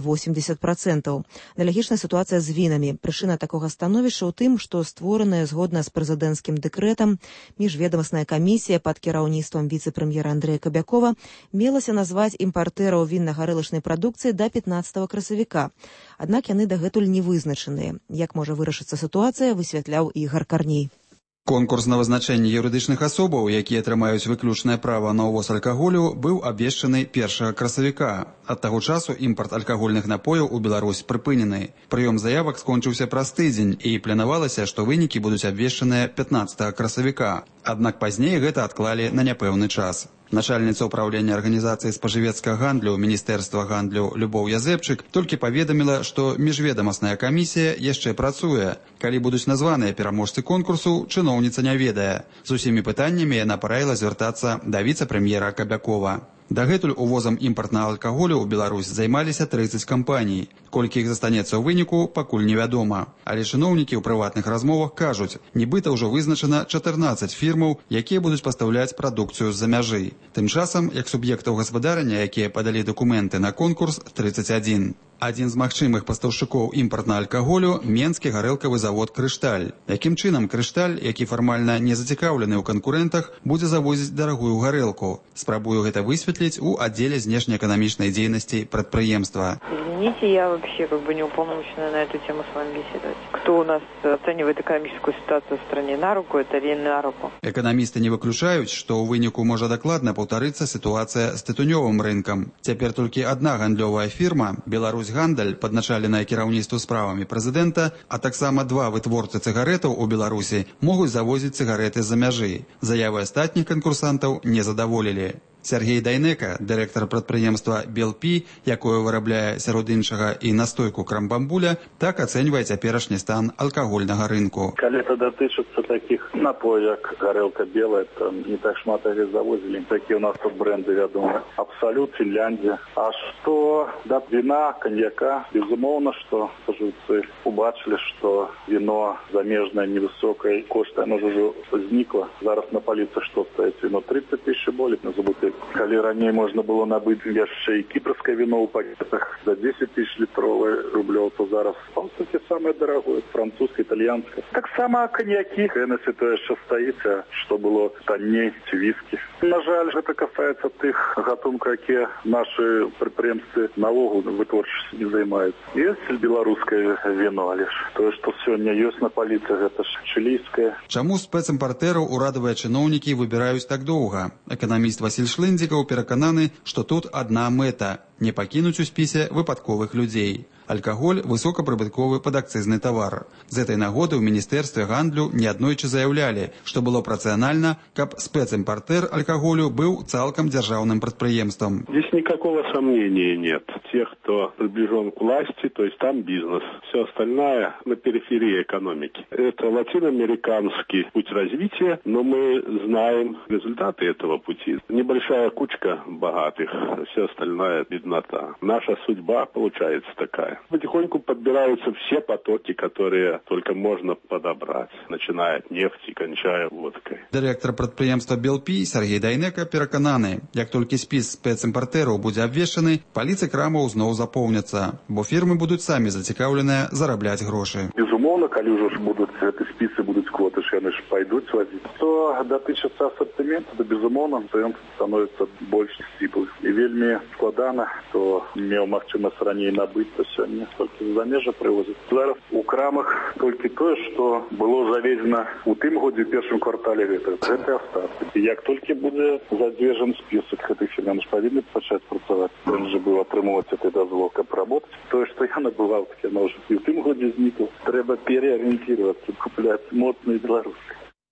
80%. Аналагічная сітуацыя з вінамі. Прычына такога становішча ў тым, што створаная згодна з прэзідэнцкім дэкрэтам міжведамасная камісія пад кіраўніцтвам віцэ-прэм'ера Андрэя Кабякова мелася назваць імпартэраў вінна-гарэлачнай прадукцыі да 15 красавіка. Аднак яны дагэтуль не вызначаныя. Як можа вырашыцца сітуацыя, высвятляў Ігар Карней. Конкурс на вызначэнне юрыдычных асобаў, якія атрымаюць выключнае права на ўвоз алкаголю, быў абвешчаны 1 красавіка. Ад таго часу імпарт алкагольных напояў у Беларусь прыпынены. Прыём заявак скончыўся праз тыдзень, і планавалася, што вынікі будуць абвешчаныя 15 красавіка. Аднак пазней гэта адклалі на няпэўны час. Начальніца ўправлення арганізацыі спажывецкага гандлю Міністэрства гандлю Любоў Язэпчык толькі паведаміла, што міжведамасная камісія яшчэ працуе. Калі будуць названыя пераможцы конкурсу, чыноўніца не ведае. З усімі пытаннямі яна параіла звяртацца да віцэ-прэм'ера Кабякова. Дагэтуль увозам імпартнага алкаголю ў Беларусь займаліся 30 кампаній. Колькі іх застанецца ў выніку, пакуль невядома. Але чыноўнікі ў прыватных размовах кажуць, нібыта ўжо вызначана 14 фірмаў, якія будуць пастаўляць прадукцыю з-за мяжы. Тым часам, як суб'ектаў гаспадарання, якія падалі дакументы на конкурс, 31. Адзін з магчымых пастаўшчыкоў імпартнага алкаголю – менскі гарэлкавы завод «Крышталь». Якім чынам «Крышталь», які фармальна не зацікаўлены ў канкурэнтах, будзе завозіць дарагую гарэлку? Спрабую гэта высветліць у аддзеле знешнеэканамічнай дзейнасці прадпрыемства. Извините, я вообще не уполномочена на эту тему с вами беседовать. Кто у нас оценивает экономическую ситуацию в стране, на руку это или на руку? Эканамісты не выключаюць, што ў выніку можа дакладна паўтарыцца сітуацыя з тытунёвым рынкам. Цяпер толькі адна гандлёвая фірма, Беларусь Гандаль, падначаленая кіраўніцтву справамі прэзідэнта, а таксама 2 вытворцы цыгарэтаў у Беларусі могуць завозіць цыгарэты з-за мяжы. Заявы астатніх канкурсантаў не задаволілі. Сергей Дайнека, дырэктар прадпрыемства «Белпі», якое вырабляе сярод іншага і настойку крамбамбуля, так ацэньвае цяперашні стан алкагольнага рынку. Калі это датычыцца такіх напояў, як гарэлка белая, то не так шмат іх завозілі. Такія у нас тут бренды вядомыя. Абсолют, Фінляндія. А што да віна, каньяка, безумоўна, што спажыўцы убачылі, што віно замежнае невысокае, кошт оно ўжо знікла. Зараз на паліцы што стаіць? Віно 30 000 болей на забутыль. Калі раней можна было набыць яшчэ і кіпрскае віно ў пакетах за 10 000 літровых рублёў, то зараз па-суті самае дарагое, французскае, італьянскае. Таксама каньякі, Хенесі то яшчэ стаіць, а што было танней, ці віскі. На жаль, гэта касаецца тых гатункаў, якія нашы прадпрыемствы наогул вытворчасцю не займаюцца. Ёсць беларускае віно, але ж тое, што сёння ёсць на паліцы, гэта ж чылійскае. Чаму спецімпартэраў урадавыя чыноўнікі выбіраюць так доўга? Эканаміст Васіль Шлындзікаў перакананы, што тут адна мэта – не пакінуць у спісе выпадковых людзей. Алкаголь – высокапрыбытковы падакцызны тавар. З этой нагоды ў Міністэрстве гандлю неаднойчы заявлялі, што было б рацыянальна, каб спецімпартэр алкаголю быў цалкам дзяржаўным прадпрыемством. Здесь никакого сомнения нет. Тех, кто приближен к власти, то есть там бизнес. Все остальное на периферии экономики. Это латиноамериканский путь развития, но мы знаем результаты этого пути. Небольшая кучка богатых, все остальное беднота. Наша судьба получается такая. Потихоньку подбираются все потоки, которые только можно подобрать, начиная от нефти, кончая водкой. Директор прадпрыемства «Белпі» Сергей Дайнека перакананы, як толькі спіс спецімпартэраў будзе абвешчаны, паліцы крамаў зноў запоўняцца, бо фірмы будуць самі зацікаўленыя зарабляць грошы. Безумоўна, калі ўжо ж будуць гэты спісы, будуць квоты, яны ж пайдуць вазіць. Што датычыцца асартыменту, то безумоўна, ён становіцца больш сціплых. І вельмі складана, хто меў магчымасць раней набыць, то сёння толькі з-за межа прывозяць. Зараз у крамах толькі тое, што было завезена ў тым годзе, у першым квартале гэты астаткі. І як толькі будзе задзержан спісак гэтых фірм, ж павінны пачаць працаваць. Ён жа быў атрымоўваць гэты дазвол, каб работаць. Тое, што я набываў, так яно ўжо і ў тым годзе знікла. Трэба переарыентироваться, купляць моцныя беларускія.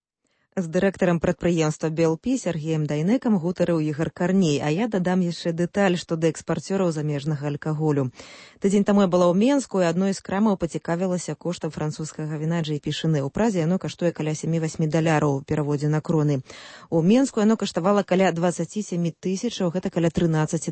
З дырэктарам прадпрыемства «Белпі» Сергеем Дайнекам гутарыў Ігар Карней, а я дадам яшчэ дэталь, што да экспарцёраў замежнага алкаголю. Тыдзень таму я была ў Менску, і адной з крамаў пацікавілася коштам французскага віна J.P. Шыне. У Празе яно каштуе каля $7-8 ў пераводзе на кроны. У Менску яно каштавала каля 27 000, гэта каля $13.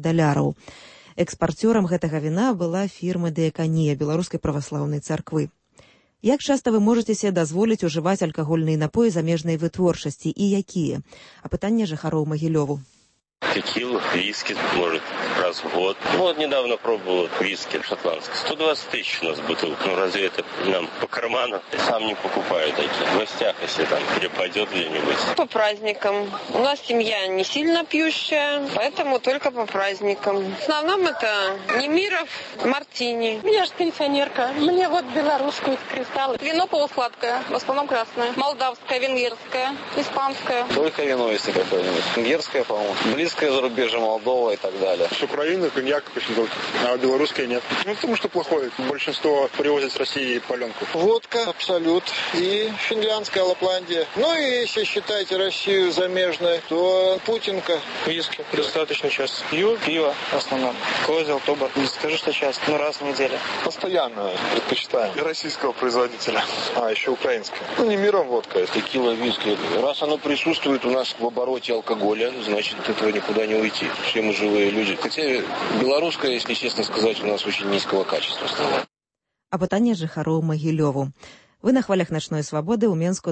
Экспарцёрам гэтага віна была фірма «Дыяканія» беларускай праваслаўнай царквы. Як часта вы можаце себе дазволіць ужываць алкагольныя напоі замежнай вытворчасці і якія? Апытанне жыхароў Магілёву. Текилу, виски, может, раз в год. Ну, вот недавно пробовал виски шотландский. 120 тысяч у нас бутылок. Ну, разве это нам по карману? Сам не покупаю такие. В гостях, если там перепадет где-нибудь. По праздникам. У нас семья не сильно пьющая, поэтому только по праздникам. В основном это Немиров, Мартини. Я же пенсионерка. Мне вот белорусскую кристаллы. Вино полусладкое, в основном красное. Молдавское, венгерское, испанское. Только вино, если какое-нибудь. Венгерское, по-моему. Близкое зарубежье, Молдова и так далее. С Украины коньяк очень только, а белорусское нет. Ну, потому что плохое. Большинство привозят с России паленку. Водка, Абсолют и финляндская Лапландия. Ну и если считаете Россию замежной, то Путинка. Виски достаточно часто. Пью, пиво в основном. Козел, Тобор. Не скажу, что часто, но раз в неделю. Постоянно предпочитаем российского производителя. А еще украинское. Ну, не миром водка. Текила, виски. Раз оно присутствует у нас в обороте алкоголя, значит, этого никуда не уйти. Все мы живые люди. Хотя белорусская, если честно сказать, у нас очень низкого качества стала. Апытанне жыхароў Магілёву. Вы на хвалях начной свабоды ў Менску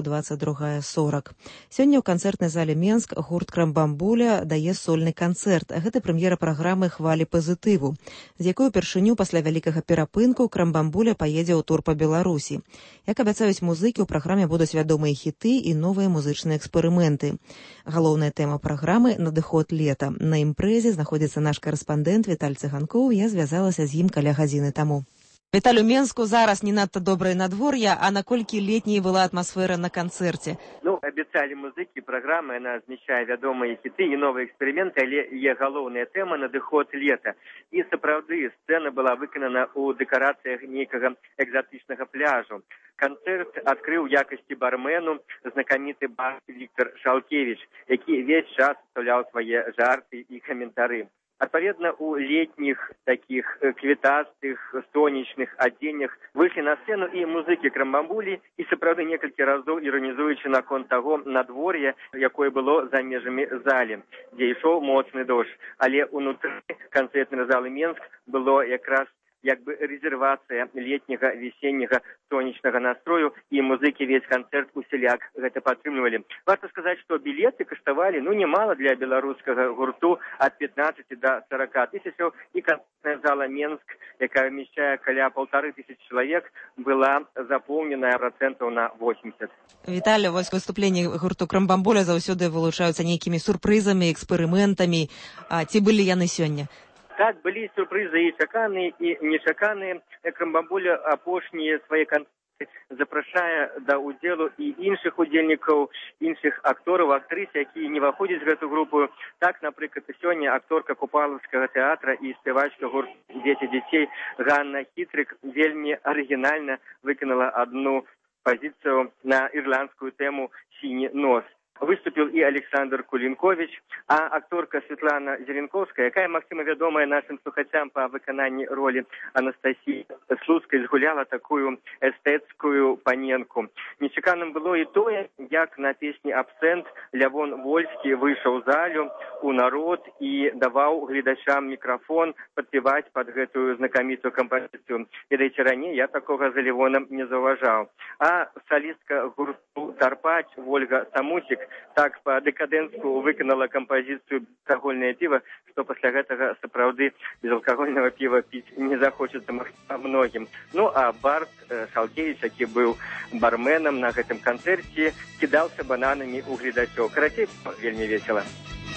22:40. Сёння ў канцэртнай зале Менск гурт Крамбамбуля дае сольны канцэрт. Гэта прэм'ера праграмы «Хвалі пазітыву», з якой упершыню пасля вялікага перапынку Крамбамбуля паедзе ў тур па Беларусі. Як абяцаюць музыкі, у праграме будуць вядомыя хіты і новыя музычныя эксперыменты. Галоўная тэма праграмы «Надыход лета». На імпрэзе знаходзіцца наш карэспандэнт Віталь Цыганкоў. Я звязалася з ім каля гадзіны таму. Віталь, у Менску зараз не надта добрае надвор'е, а наколькі летняй была атмасфера на канцэрце? Ну, абяцалі музыкі, праграма, яна змяшчае вядомыя хіты і новыя эксперыменты, але яе галоўная тэма «Надыход лета». І сапраўды сцэна была выканана ў дэкарацыях нейкага экзатычнага пляжу. Канцэрт адкрыў якасці бармену знакаміты бар Віктор Шалкевіч, які ўвесь час устаўляў свае жарты і каментары. Адпаведна, у летніх такіх квітастых, сонечных адзеннях выйшлі на сцэну і музыкі Крамбамбулі, і сапраўды некалькі разоў іранізуючы наконт таго надвор'я, якое было за межамі залі, дзе ішоў моцны дождж. Але ўнутры канцэртнай залы Менск было якраз як бы рэзервацыя летняга, весенняга, сонечнага настрою, і музыкі весь канцэрт усяляк гэта падтрымлівалі. Варта сказаць, што білеты каштавалі, немала для беларускага гурту ад 15 до 40 тысячаў, і канцэртная зала Менск, якая вмещае каля 1500 чалавек, была запоўненая процентаў на 80. Віталь, вось выступленні гурту Крамбамбуля заўсёды вылучаюцца нейкімі сюрпрызамі, эксперыментамі. Ці былі яны сёння? Так, былі сюрпрызы і чаканыя, і нечаканыя. Крамбамбуля апошнія свае канцэрты запрашае да ўдзелу і іншых удзельнікаў, іншых актораў, актрыс, якія не ўваходзяць в гэту групу. Так, напрыклад, сёння акторка Купалаўскага тэатра і спявачка гурту «Дзеці дзяцей» Ганна Хітрык вельмі арыгінальна выканала адну пазіцыю на ірландскую тэму «Сіні нос». Выступил и Александр Кулинкович, а акторка Светлана Зеленковская, якая, магчыма, вядомая нашим слухачам по выкананні роли Анастасии Слуцкай, згуляла такую эстэцкую паненку. Нечаканым было и тое, як на песні «Абсент» Лявон Вольскі выйшаў у залю, у народ і даваў гледачам мікрафон падпяваць пад гэтую знакамітую кампазіцыю. Ведаеце, раней я такога за Лявоном не заўважаў. А солістка гурту «Тарпач» Ольга Самусік так по декадэнску выканала кампазіцыю «Безалкагольнае піва», што пасля гэтага сапраўды безалкагольнага піва піць не захочацца многім. Ну а Барт Шалкевіч, які быў барменам на гэтым канцэрце, кідаўся бананамі ў гледачоў. Карацей, вельмі весела.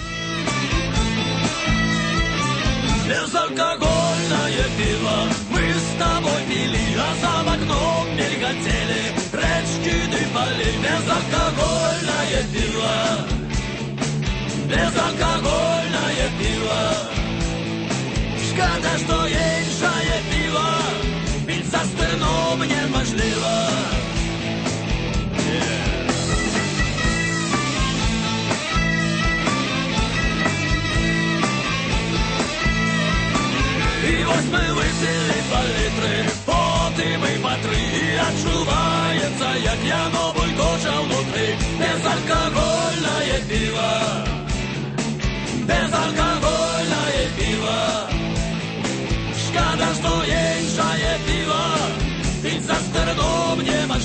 Безалкогольное пиво мы с тобой пили, а за окном мелькотели речки дымали. Безалкогольное пиво, безалкогольное пиво. Шкода, что іншае пиво пить за стырном неможливо. И вось мы выпили по литры, потым и по три, и отчувается, як яно булькоча внутри. Безалкогольное пиво, безалкогольное пиво. Шкода, что іншае пиво пить за стырном неможливо.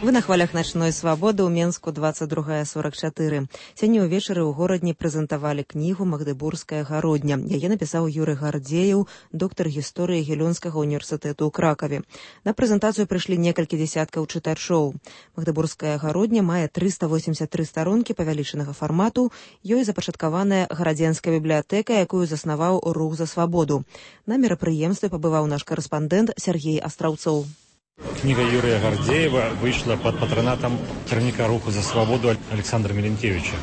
Вы на хвалях начной свабоды ў Менску 22:44. Сёння ўвечары ў горадні прэзентавалі кнігу «Магдыбургская гародня». Яе напісаў Юрый Гардзеев, доктар гісторыі Гелёнскага універсітэту ў Кракаве. На прэзентацыю прыйшлі некалькі дзесяткаў чытачоў. Магдыбургская гародня мае 383 старонкі павялічанага фармату. Ёй запачаткаваная гарадзенская бібліятэка, якую заснаваў рух за свабоду. На мерапрыемстве пабываў наш карэспандэнт Сергей Астраўцоў. Книга Юрия Гордеева вышла под патронатом керівника руху за свободу Александра Миленкевича.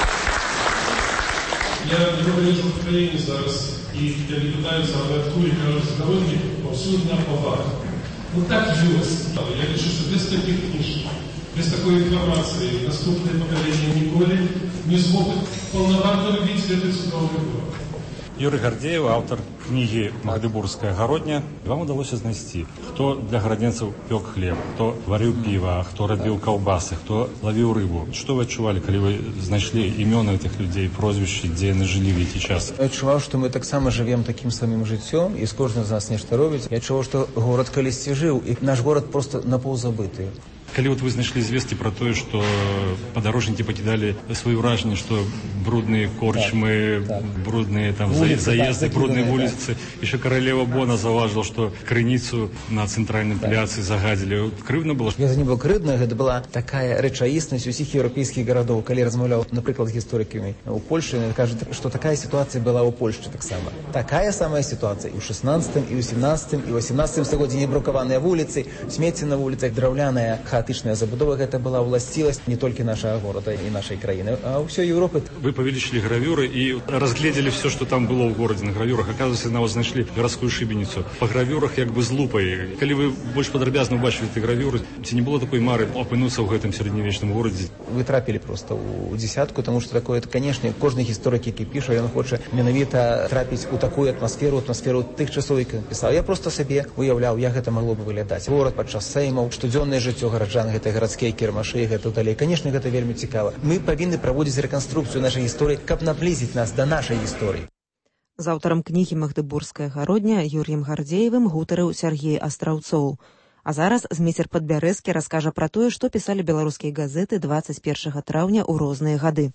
Я говорю в Украине зараз, и я пытаюсь обратить народные повсюду на повар. Ну так есть. Я пишу, что без таких книжек, без такой информации наступные поколения николи не смогут полновато видеть этот судовый город. Юрий Гордеев, автор книги «Магдыбургская гародня». Вам удалось знайсці, хто для гарадзенцаў пёк хлеб, хто варыў піва, хто рабіў каўбасы, хто лавіў рыбу. Што вы адчувалі, калі вы знайшлі імёны гэтых людзей, прозвішчы, дзе яны жылі в які час? Я адчуваў, што мы таксама жывем такім самым жыццём, і з кожным з нас нешта робіць. Я адчуваў, што горад калісьці жыў, і наш горад проста напаўзабыты. Калі вот вы знайшлі звесткі пра тое, што падарожнікі пакідалі свае ўражанні, што брудныя корчмы, брудныя там заезды, брудныя вуліцы. Яшчэ каралева Бона заўважыла, што крыніцу на цэнтральным пляцы загадзілі. Крыўдна было? Гэта не было крыўдна, гэта была такая рэчаіснасць усіх еўрапейскіх гарадоў. Калі размаўляў, напрыклад, з гісторыкамі ў Польшы, яны кажуць, што такая сітуацыя была ў Польшчы таксама. Такая самая сітуацыя і ў 16, і ў 17, і ў 18 стагоддзі небрукаваныя вуліцы, смецце на вуліцах, драўляная хаатычная забудова, гэта была ўласцівасць не толькі нашага горада і нашай краіны, а ўсёй Еўропы. Вы павялічылі гравюры і разгледзелі все, што там было ў горадзе на гравюрах. Аказваецца, нават знайшлі гарадскую шыбеніцу. Па гравюрах як бы з лупай. Калі вы больш падрабязна ўбачылі ты гравюры, ці не было такой мары апынуцца ў гэтым сярэднявечным горадзе? Вы трапілі проста ў дзесятку, таму што такое, канешне, кожны гісторык, які піша, ён хоча менавіта трапіць у такую атмасферу тых часоў, які пісаў. Я проста сабе уяўляў, як гэта магло бы выглядаць. Горад падчас сеймаў, штодзённае жыццё гараджан, гэта гарадскія кірмашы, гэта далей. Канешне, гэта вельмі цікава. Мы павінны праводзіць рэканструкцыю нашай гісторыі, каб наблізіць нас да нашай гісторыі. З аўтарам кнігі «Магдыбургская гародня» Юрыем Гардзеевым гутарыў Сергей Астраўцоў. А зараз змейцер Падбярэзкі раскажа пра тое, што пісалі беларускія газеты 21 траўня ў розныя гады.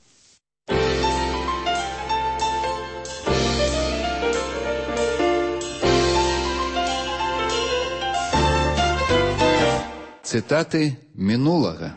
Цитаты минулого.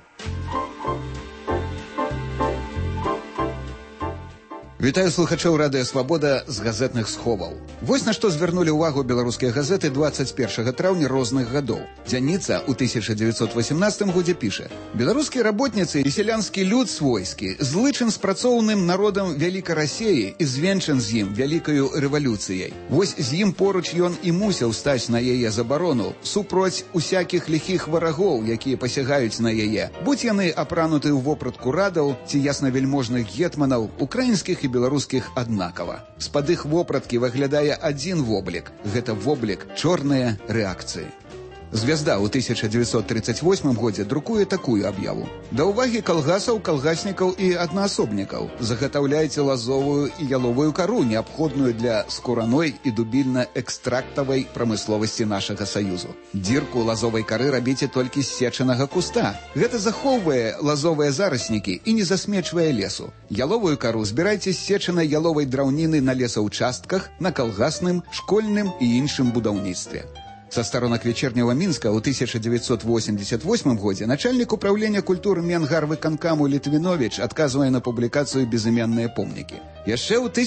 Вітаю слухачоў радыё Свабода з газетных сховаў. Вось на што звярнулі ўвагу беларускія газеты 21 траўня розных гадоў. Дзяніца ў 1918 годзе піша: «Беларускія работніцы і сялянскі люд свойскі злычын з працоўным народам вялікай Расеі і звенчан з ім вялікаю рэвалюцыяй. Вось з ім поруч ён і мусіў стаць на яе забарону, супроць усякіх ліхіх варагоў, якія пасягаюць на яе. Будь яны апрануты ў вопратку радаў ці яснавельможных гетманаў, украінскіх і беларускіх аднакава. З-пад іх вопраткі выглядае адзін воблік. Гэта воблік чорныя рэакцыі». «Звязда» ў 1938 годзе друкуе такую аб'яву. «Да ўвагі калгасаў, калгаснікаў і аднаасобнікаў. Загатаўляйце лазовую і яловую кару, неабходную для скураной і дубільна-экстрактавай прамысловасці нашага саюзу. Дзірку лазовай кары рабіце толькі з сечанага куста. Гэта захоўвае лазовыя зараснікі і не засмечвае лесу. Яловую кару збірайце з сечанай яловай драўніны на лесаўчастках, на калгасным, школьным і іншым будаўніцтве». Со сторонок вечернего Минска ў 1988 годзе начальник управления культуры Менгарвыканкаму Литвинович отказывае на публикацию безыменныя помнікі. Яшчэ ў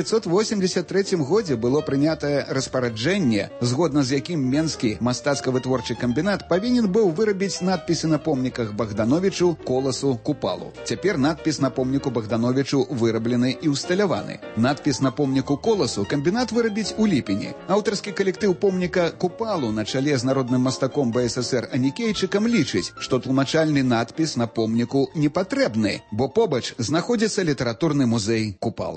1983 годзе было прынятае распараджэнне, згодна з якім Менскі мастацка-вытворчы камбінат павінен быў вырабіць надпісы на помніках Богдановичу, Коласу, Купалу. Цяпер надпіс на помніку Богдановичу выраблены і усталяваны. Надпіс на помніку Коласу камбінат вырабіць у ліпені. Аўтарскі калектыў помніка Купалу на чале з народным мастаком БССР Анікейчыкам лічыць, што тлумачальны надпіс на помніку не патрэбны, бо побач знаходзіцца літаратурны музей Купалы.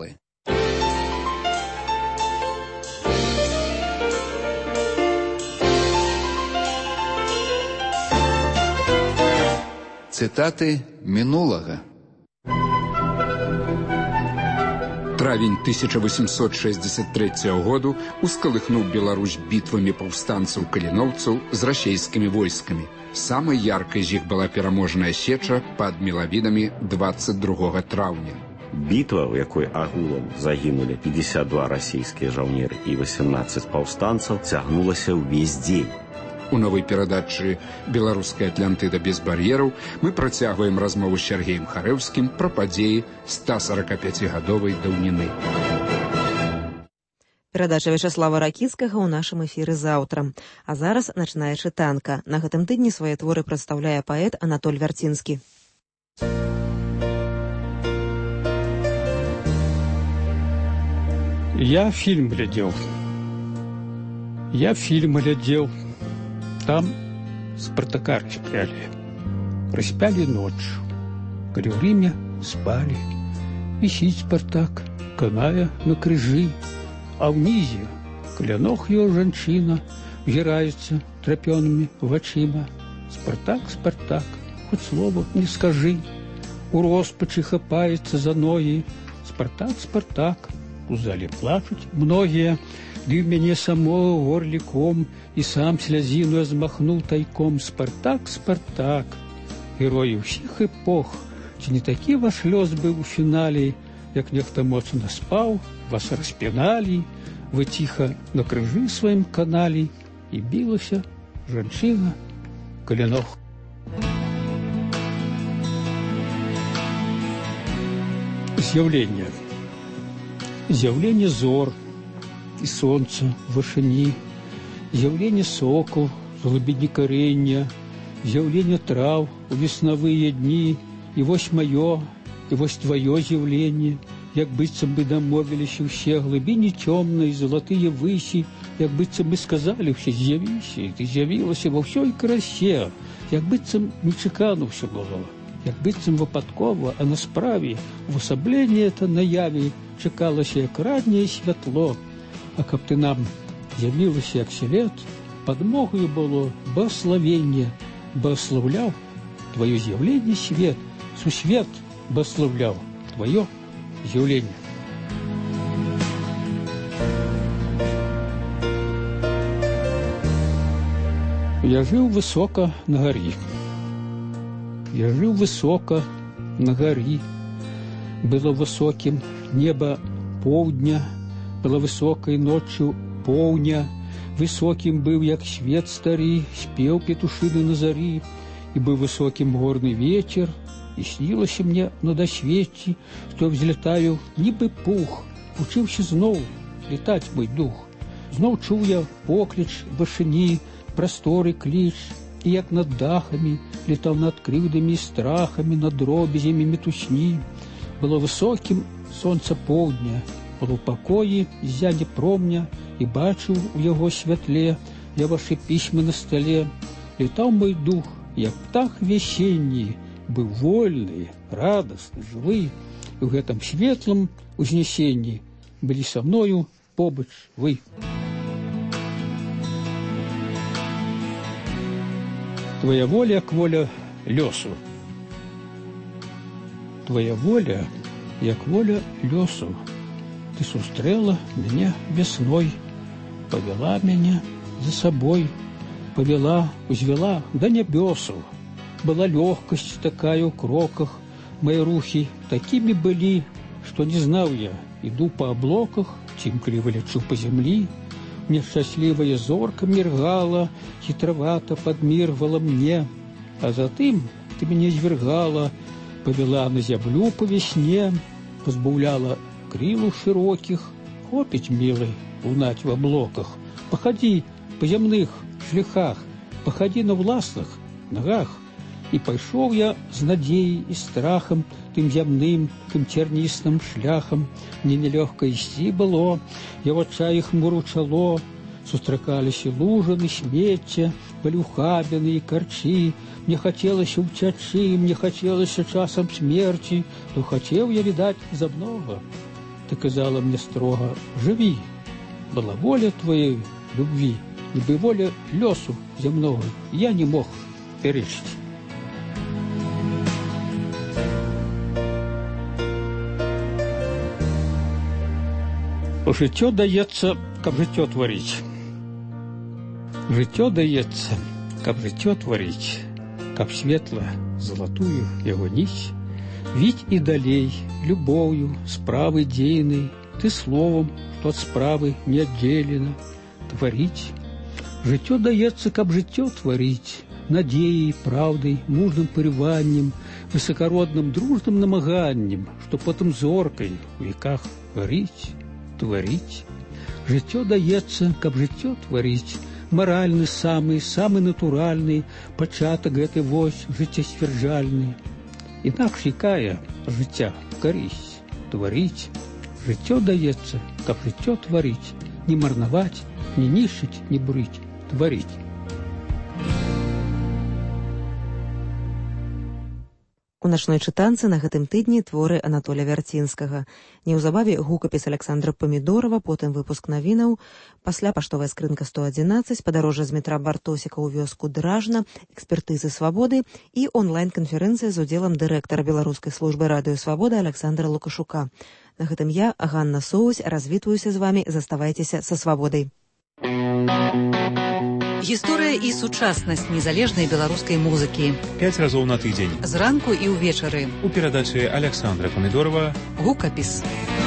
Цитаты минулого. Травень 1863 году ускалыхнуў Беларусь бітвамі паўстанцаў каліноўцаў з расейскімі войскамі. Самай яркай з іх была пераможная сеча пад Мелавінамі 22 траўня. Бітва, у якой агулам загінулі 52 расійскія жаўнеры і 18 паўстанцаў, цягнулася ўвесь дзень. У новай перадачы «Беларуская Атлантыда без бар'ераў» мы працягваем размову з Сергеем Харэўскім пра падзеі 145-гадовай даўніны. Перадача Вячаслава Ракіцкага ў нашым эфіры заўтра. А зараз начная чытанка. На гэтым тыдні свае творы прадстаўляе паэт Анатоль Вярцінскі. Я фильм глядел. Там Спартака распяли ночью, коли в Риме спали. Висит Спартак, каная на крыжи, а внизе каля ног его жанчына взирается тропенными вачима. Спартак, Спартак, хоть слово не скажи, у роспачи хапается за ноги. Спартак, Спартак, у зале плачут многие. Ды мяне самого горліком, і сам слязіну змахнуў тайком. Спартак, Спартак, герой усіх эпох, ці не такі ваш лёс быў у фінале, як нехта моцна спаў, вас распіналі, вы ціха на крыжы сваім каналі, і білася жанчына каля ног. З'яўленне зор і сонца в вышыні, з'яўленне сокол з глыбіні карэння, з'яўленне траў у веснавыя дні, і вось маё, і вось тваё з'яўленне, як быццам бы дамовіліся ўсе глыбіні цёмнай, залатыя высі, як быццам бы сказалі ўсе з'явіся, і ты з'явілася ва ўсёй красе, як быццам нечакана ўсё было, як быццам выпадкова, а на справе увасабленне это наяве чакалася як ранняе святло. А каб ты нам з'явілася як свет, падмогаю было благословенне, благословляў твоё з'яўленне свет, сусвет благословляў твоё з'яўленне. Я жыў высока на гарі. Было высокім неба поўдня, была высокай ноччу поўня, высокім быў, як свет стары, спеў петушыны на зарі, і быў высокім горны вечер, і снілася мне на дасвеці, што взлетаю, нібы пух, учыўся зноў летаць мой дух. Зноў чуў я покліч вышыні, прасторы кліч, і як над дахамі летаў над крыўдамі і страхамі, над дробязямі метусні. Было высокім сонца поўдня, было ў пакоі ззяне промня, і бачыў у яго святле я вашы пісьмы на стале. Летаў мой дух, як птах вясенні, быў вольны, радасны, жывы, і ў гэтым светлым узнясенні былі са мною побач вы. Твоя воля, як воля лёсу. Твоя воля, як воля лёсу. Ты сустрэла мяне весной, павяла мяне за сабой, павяла, узвяла да нябёсаў. Была лёгкасць такая ў кроках, мои рухі такімі былі, што не знаў я, іду па аблоках, ці імкліва лечу па зямлі. Мне шчаслівая зорка міргала, хітравата падміргвала мне, а затым ты мяне звяргала, павяла на зямлю па весне, пазбаўляла крылу шырокіх. Хопіць, мілый, лунаць в аблоках, пахадзі па зямных шляхах, пахадзі на ўласных нагах. І пайшоў я з надзеяй і страхам тым зямным, тым цярністым шляхам. Мне нелёгка ісці было, я в адчаі хмуру чало. Сустракаліся лужаны, смецця, палюхабіны і карчы. Мне хацелася ўцячы, мне хацелася часам смерці, то хацеў я, відаць, за многа. Ты казала мне строга: жыві, была воля твоей любви, нібы воля лёсу зямнога, я не мог пярэчыць. Жыццё даецца, каб жыццё тварыць. Жыццё даецца, каб жыццё тварыць, каб светла залатую яго ніць, відь і далей любоўю справы дзейнай, ты словом, што ад справы не аддзелена, тварыць. Жыццё даецца, каб жыццё тварыць, надзеяй, праўдай, мужным парываннем, высакародным дружным намаганнем, што потым зоркай у веках гарыць, тварыць. Жыццё даецца, каб жыццё тварыць, маральны самы натуральны пачатак гэты вось жыццесцвярджальны. Інакш якая жыцця карысць, тварыць. Жыццё даецца, каб жыццё тварыць, не марнаваць, не нішчыць, не брыць, тварыць. У начной чытанцы на гэтым тыдні творы Анатоля Вярцінскага. Неўзабаве гукапіс Александра Памідорова, потым выпуск навінаў, пасля паштовая скрынка 111, падарожжа з метра Бартосіка ў вёску Дражна, экспертызы свабоды і онлайн-канферэнцыя з удзелам дырэктара беларускай службы радыё Свабода Александра Лукашука. На гэтым я, Ганна Соусь, развітваюся з вамі, заставайцеся са свабодай. Гісторыя і сучаснасць незалежнай беларускай музыкі. 5 разоў на тыдзень. Зранку і ўвечары. У перадачы Александра Памідорова «Гукапіс».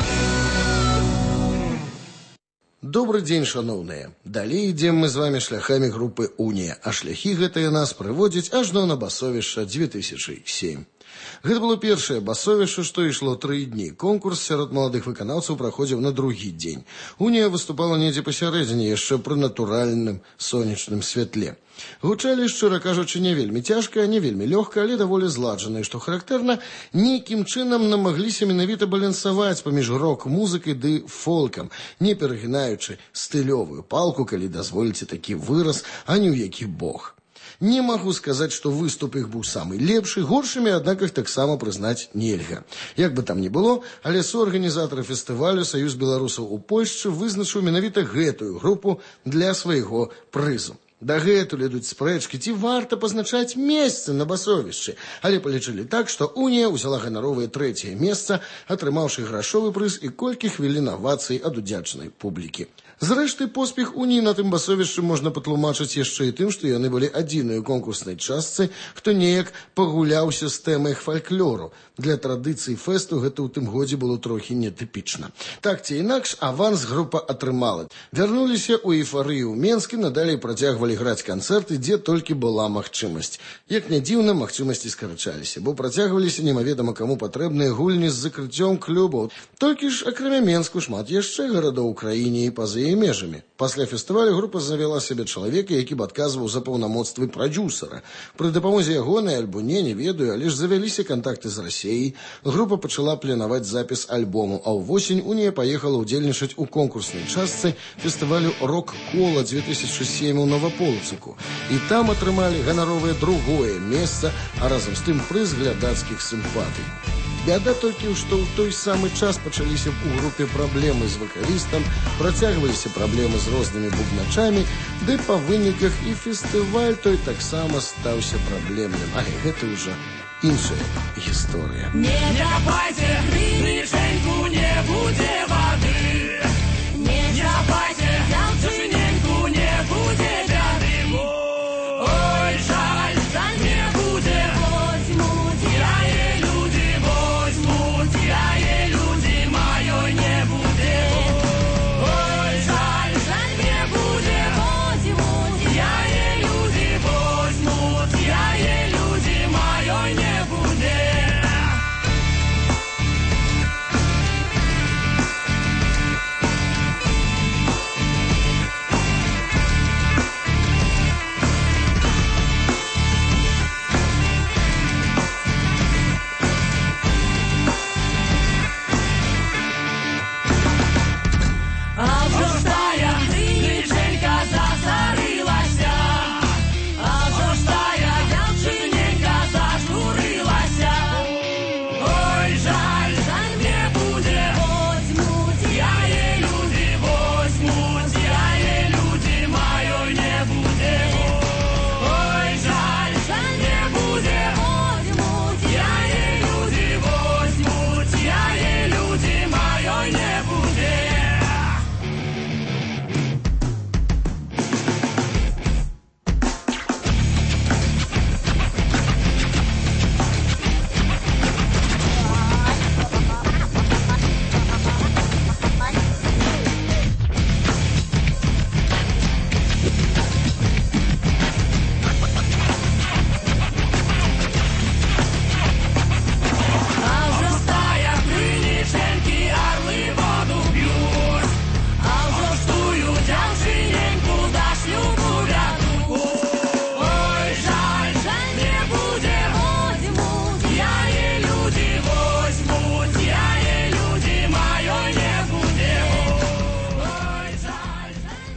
Добрый дзень, шаноўныя. Далей ідзем мы з вамі шляхамі групы «Унія», а шляхі гэтыя нас прыводзяць ажно на басовішча 2007. Гэта было першае басовішча, што ішло 3 дні. Конкурс сярод маладых выканаўцаў праходзіў на другі дзень. Унія выступала недзе пасярэдзіне, яшчэ пры натуральным сонечным святле. Гучалі, шчыра кажучы, не вельмі цяжка, не вельмі лёгка, але даволі зладжана, і што характэрна, нейкім чынам намагліся менавіта балансаваць паміж рок-музыкай ды фолкам, не перагінаючы стылёвую палку, калі дазволіце такі выраз, а ні ў які бог. Не магу сказаць, што выступ іх быў самы лепшы, горшымі, аднак іх таксама прызнаць нельга. Як бы там ні было, але суарганізатары фестывалю Саюз беларусаў у Польшчы вызначыў менавіта гэтую групу для свайго прызу. Дагэтуль ідуць спрэчкі, ці варта пазначаць месцы на басовішчы, але палічылі так, што Унія ўзяла ганаровае 3-е месца, атрымаўшы грашовы прыз і колькі хвілін авацый ад удзячнай публікі. Зрэшты, поспех Уніі на тым басовішчы можна патлумачыць яшчэ і тым, што яны былі адзінай у конкурснай частцы, хто неяк пагуляўся з тэмай фальклору. Для традыцый фэсту гэта ў тым годзе было трохі нетыпічна. Так ці інакш, аванс група атрымала. Вярнуліся ў эйфарыю ў Менскі, надалей працягвалі граць канцэрты, дзе толькі была магчымасць. Як не дзіўна, магчымасці скарачаліся, бо працягваліся немаведама каму патрэбныя гульні з закрыццём клубаў. Толькі ж, акрамя Менску, шмат яшчэ гарадоў у краіне і па-за яе межамі. Пасля фестывалю група завяла сабе чалавека, які б адказваў за паўнамоцтвы прадзюсара. Пры дапамозе ягонай альбо не ведаю, але ж завяліся кантакты з Расіяй. Група пачала планаваць запіс альбому, а ўвосень Унія паехала ўдзельнічаць у конкурснай частцы фестывалю «Рок-кола» 2007 у Новаполцыку. І там атрымалі ганаровае 2-е месца, а разам з тым прыз глядацкіх сімпатый. Бяда толькі, што ў той самы час пачаліся у групе праблемы з вакалістам, працягваліся праблемы з рознымі бубначамі, ды па выніках і фестываль той таксама стаўся праблемным. Але гэта ўжо іншая гісторыя. Не капайце, бліжэньку не будзе.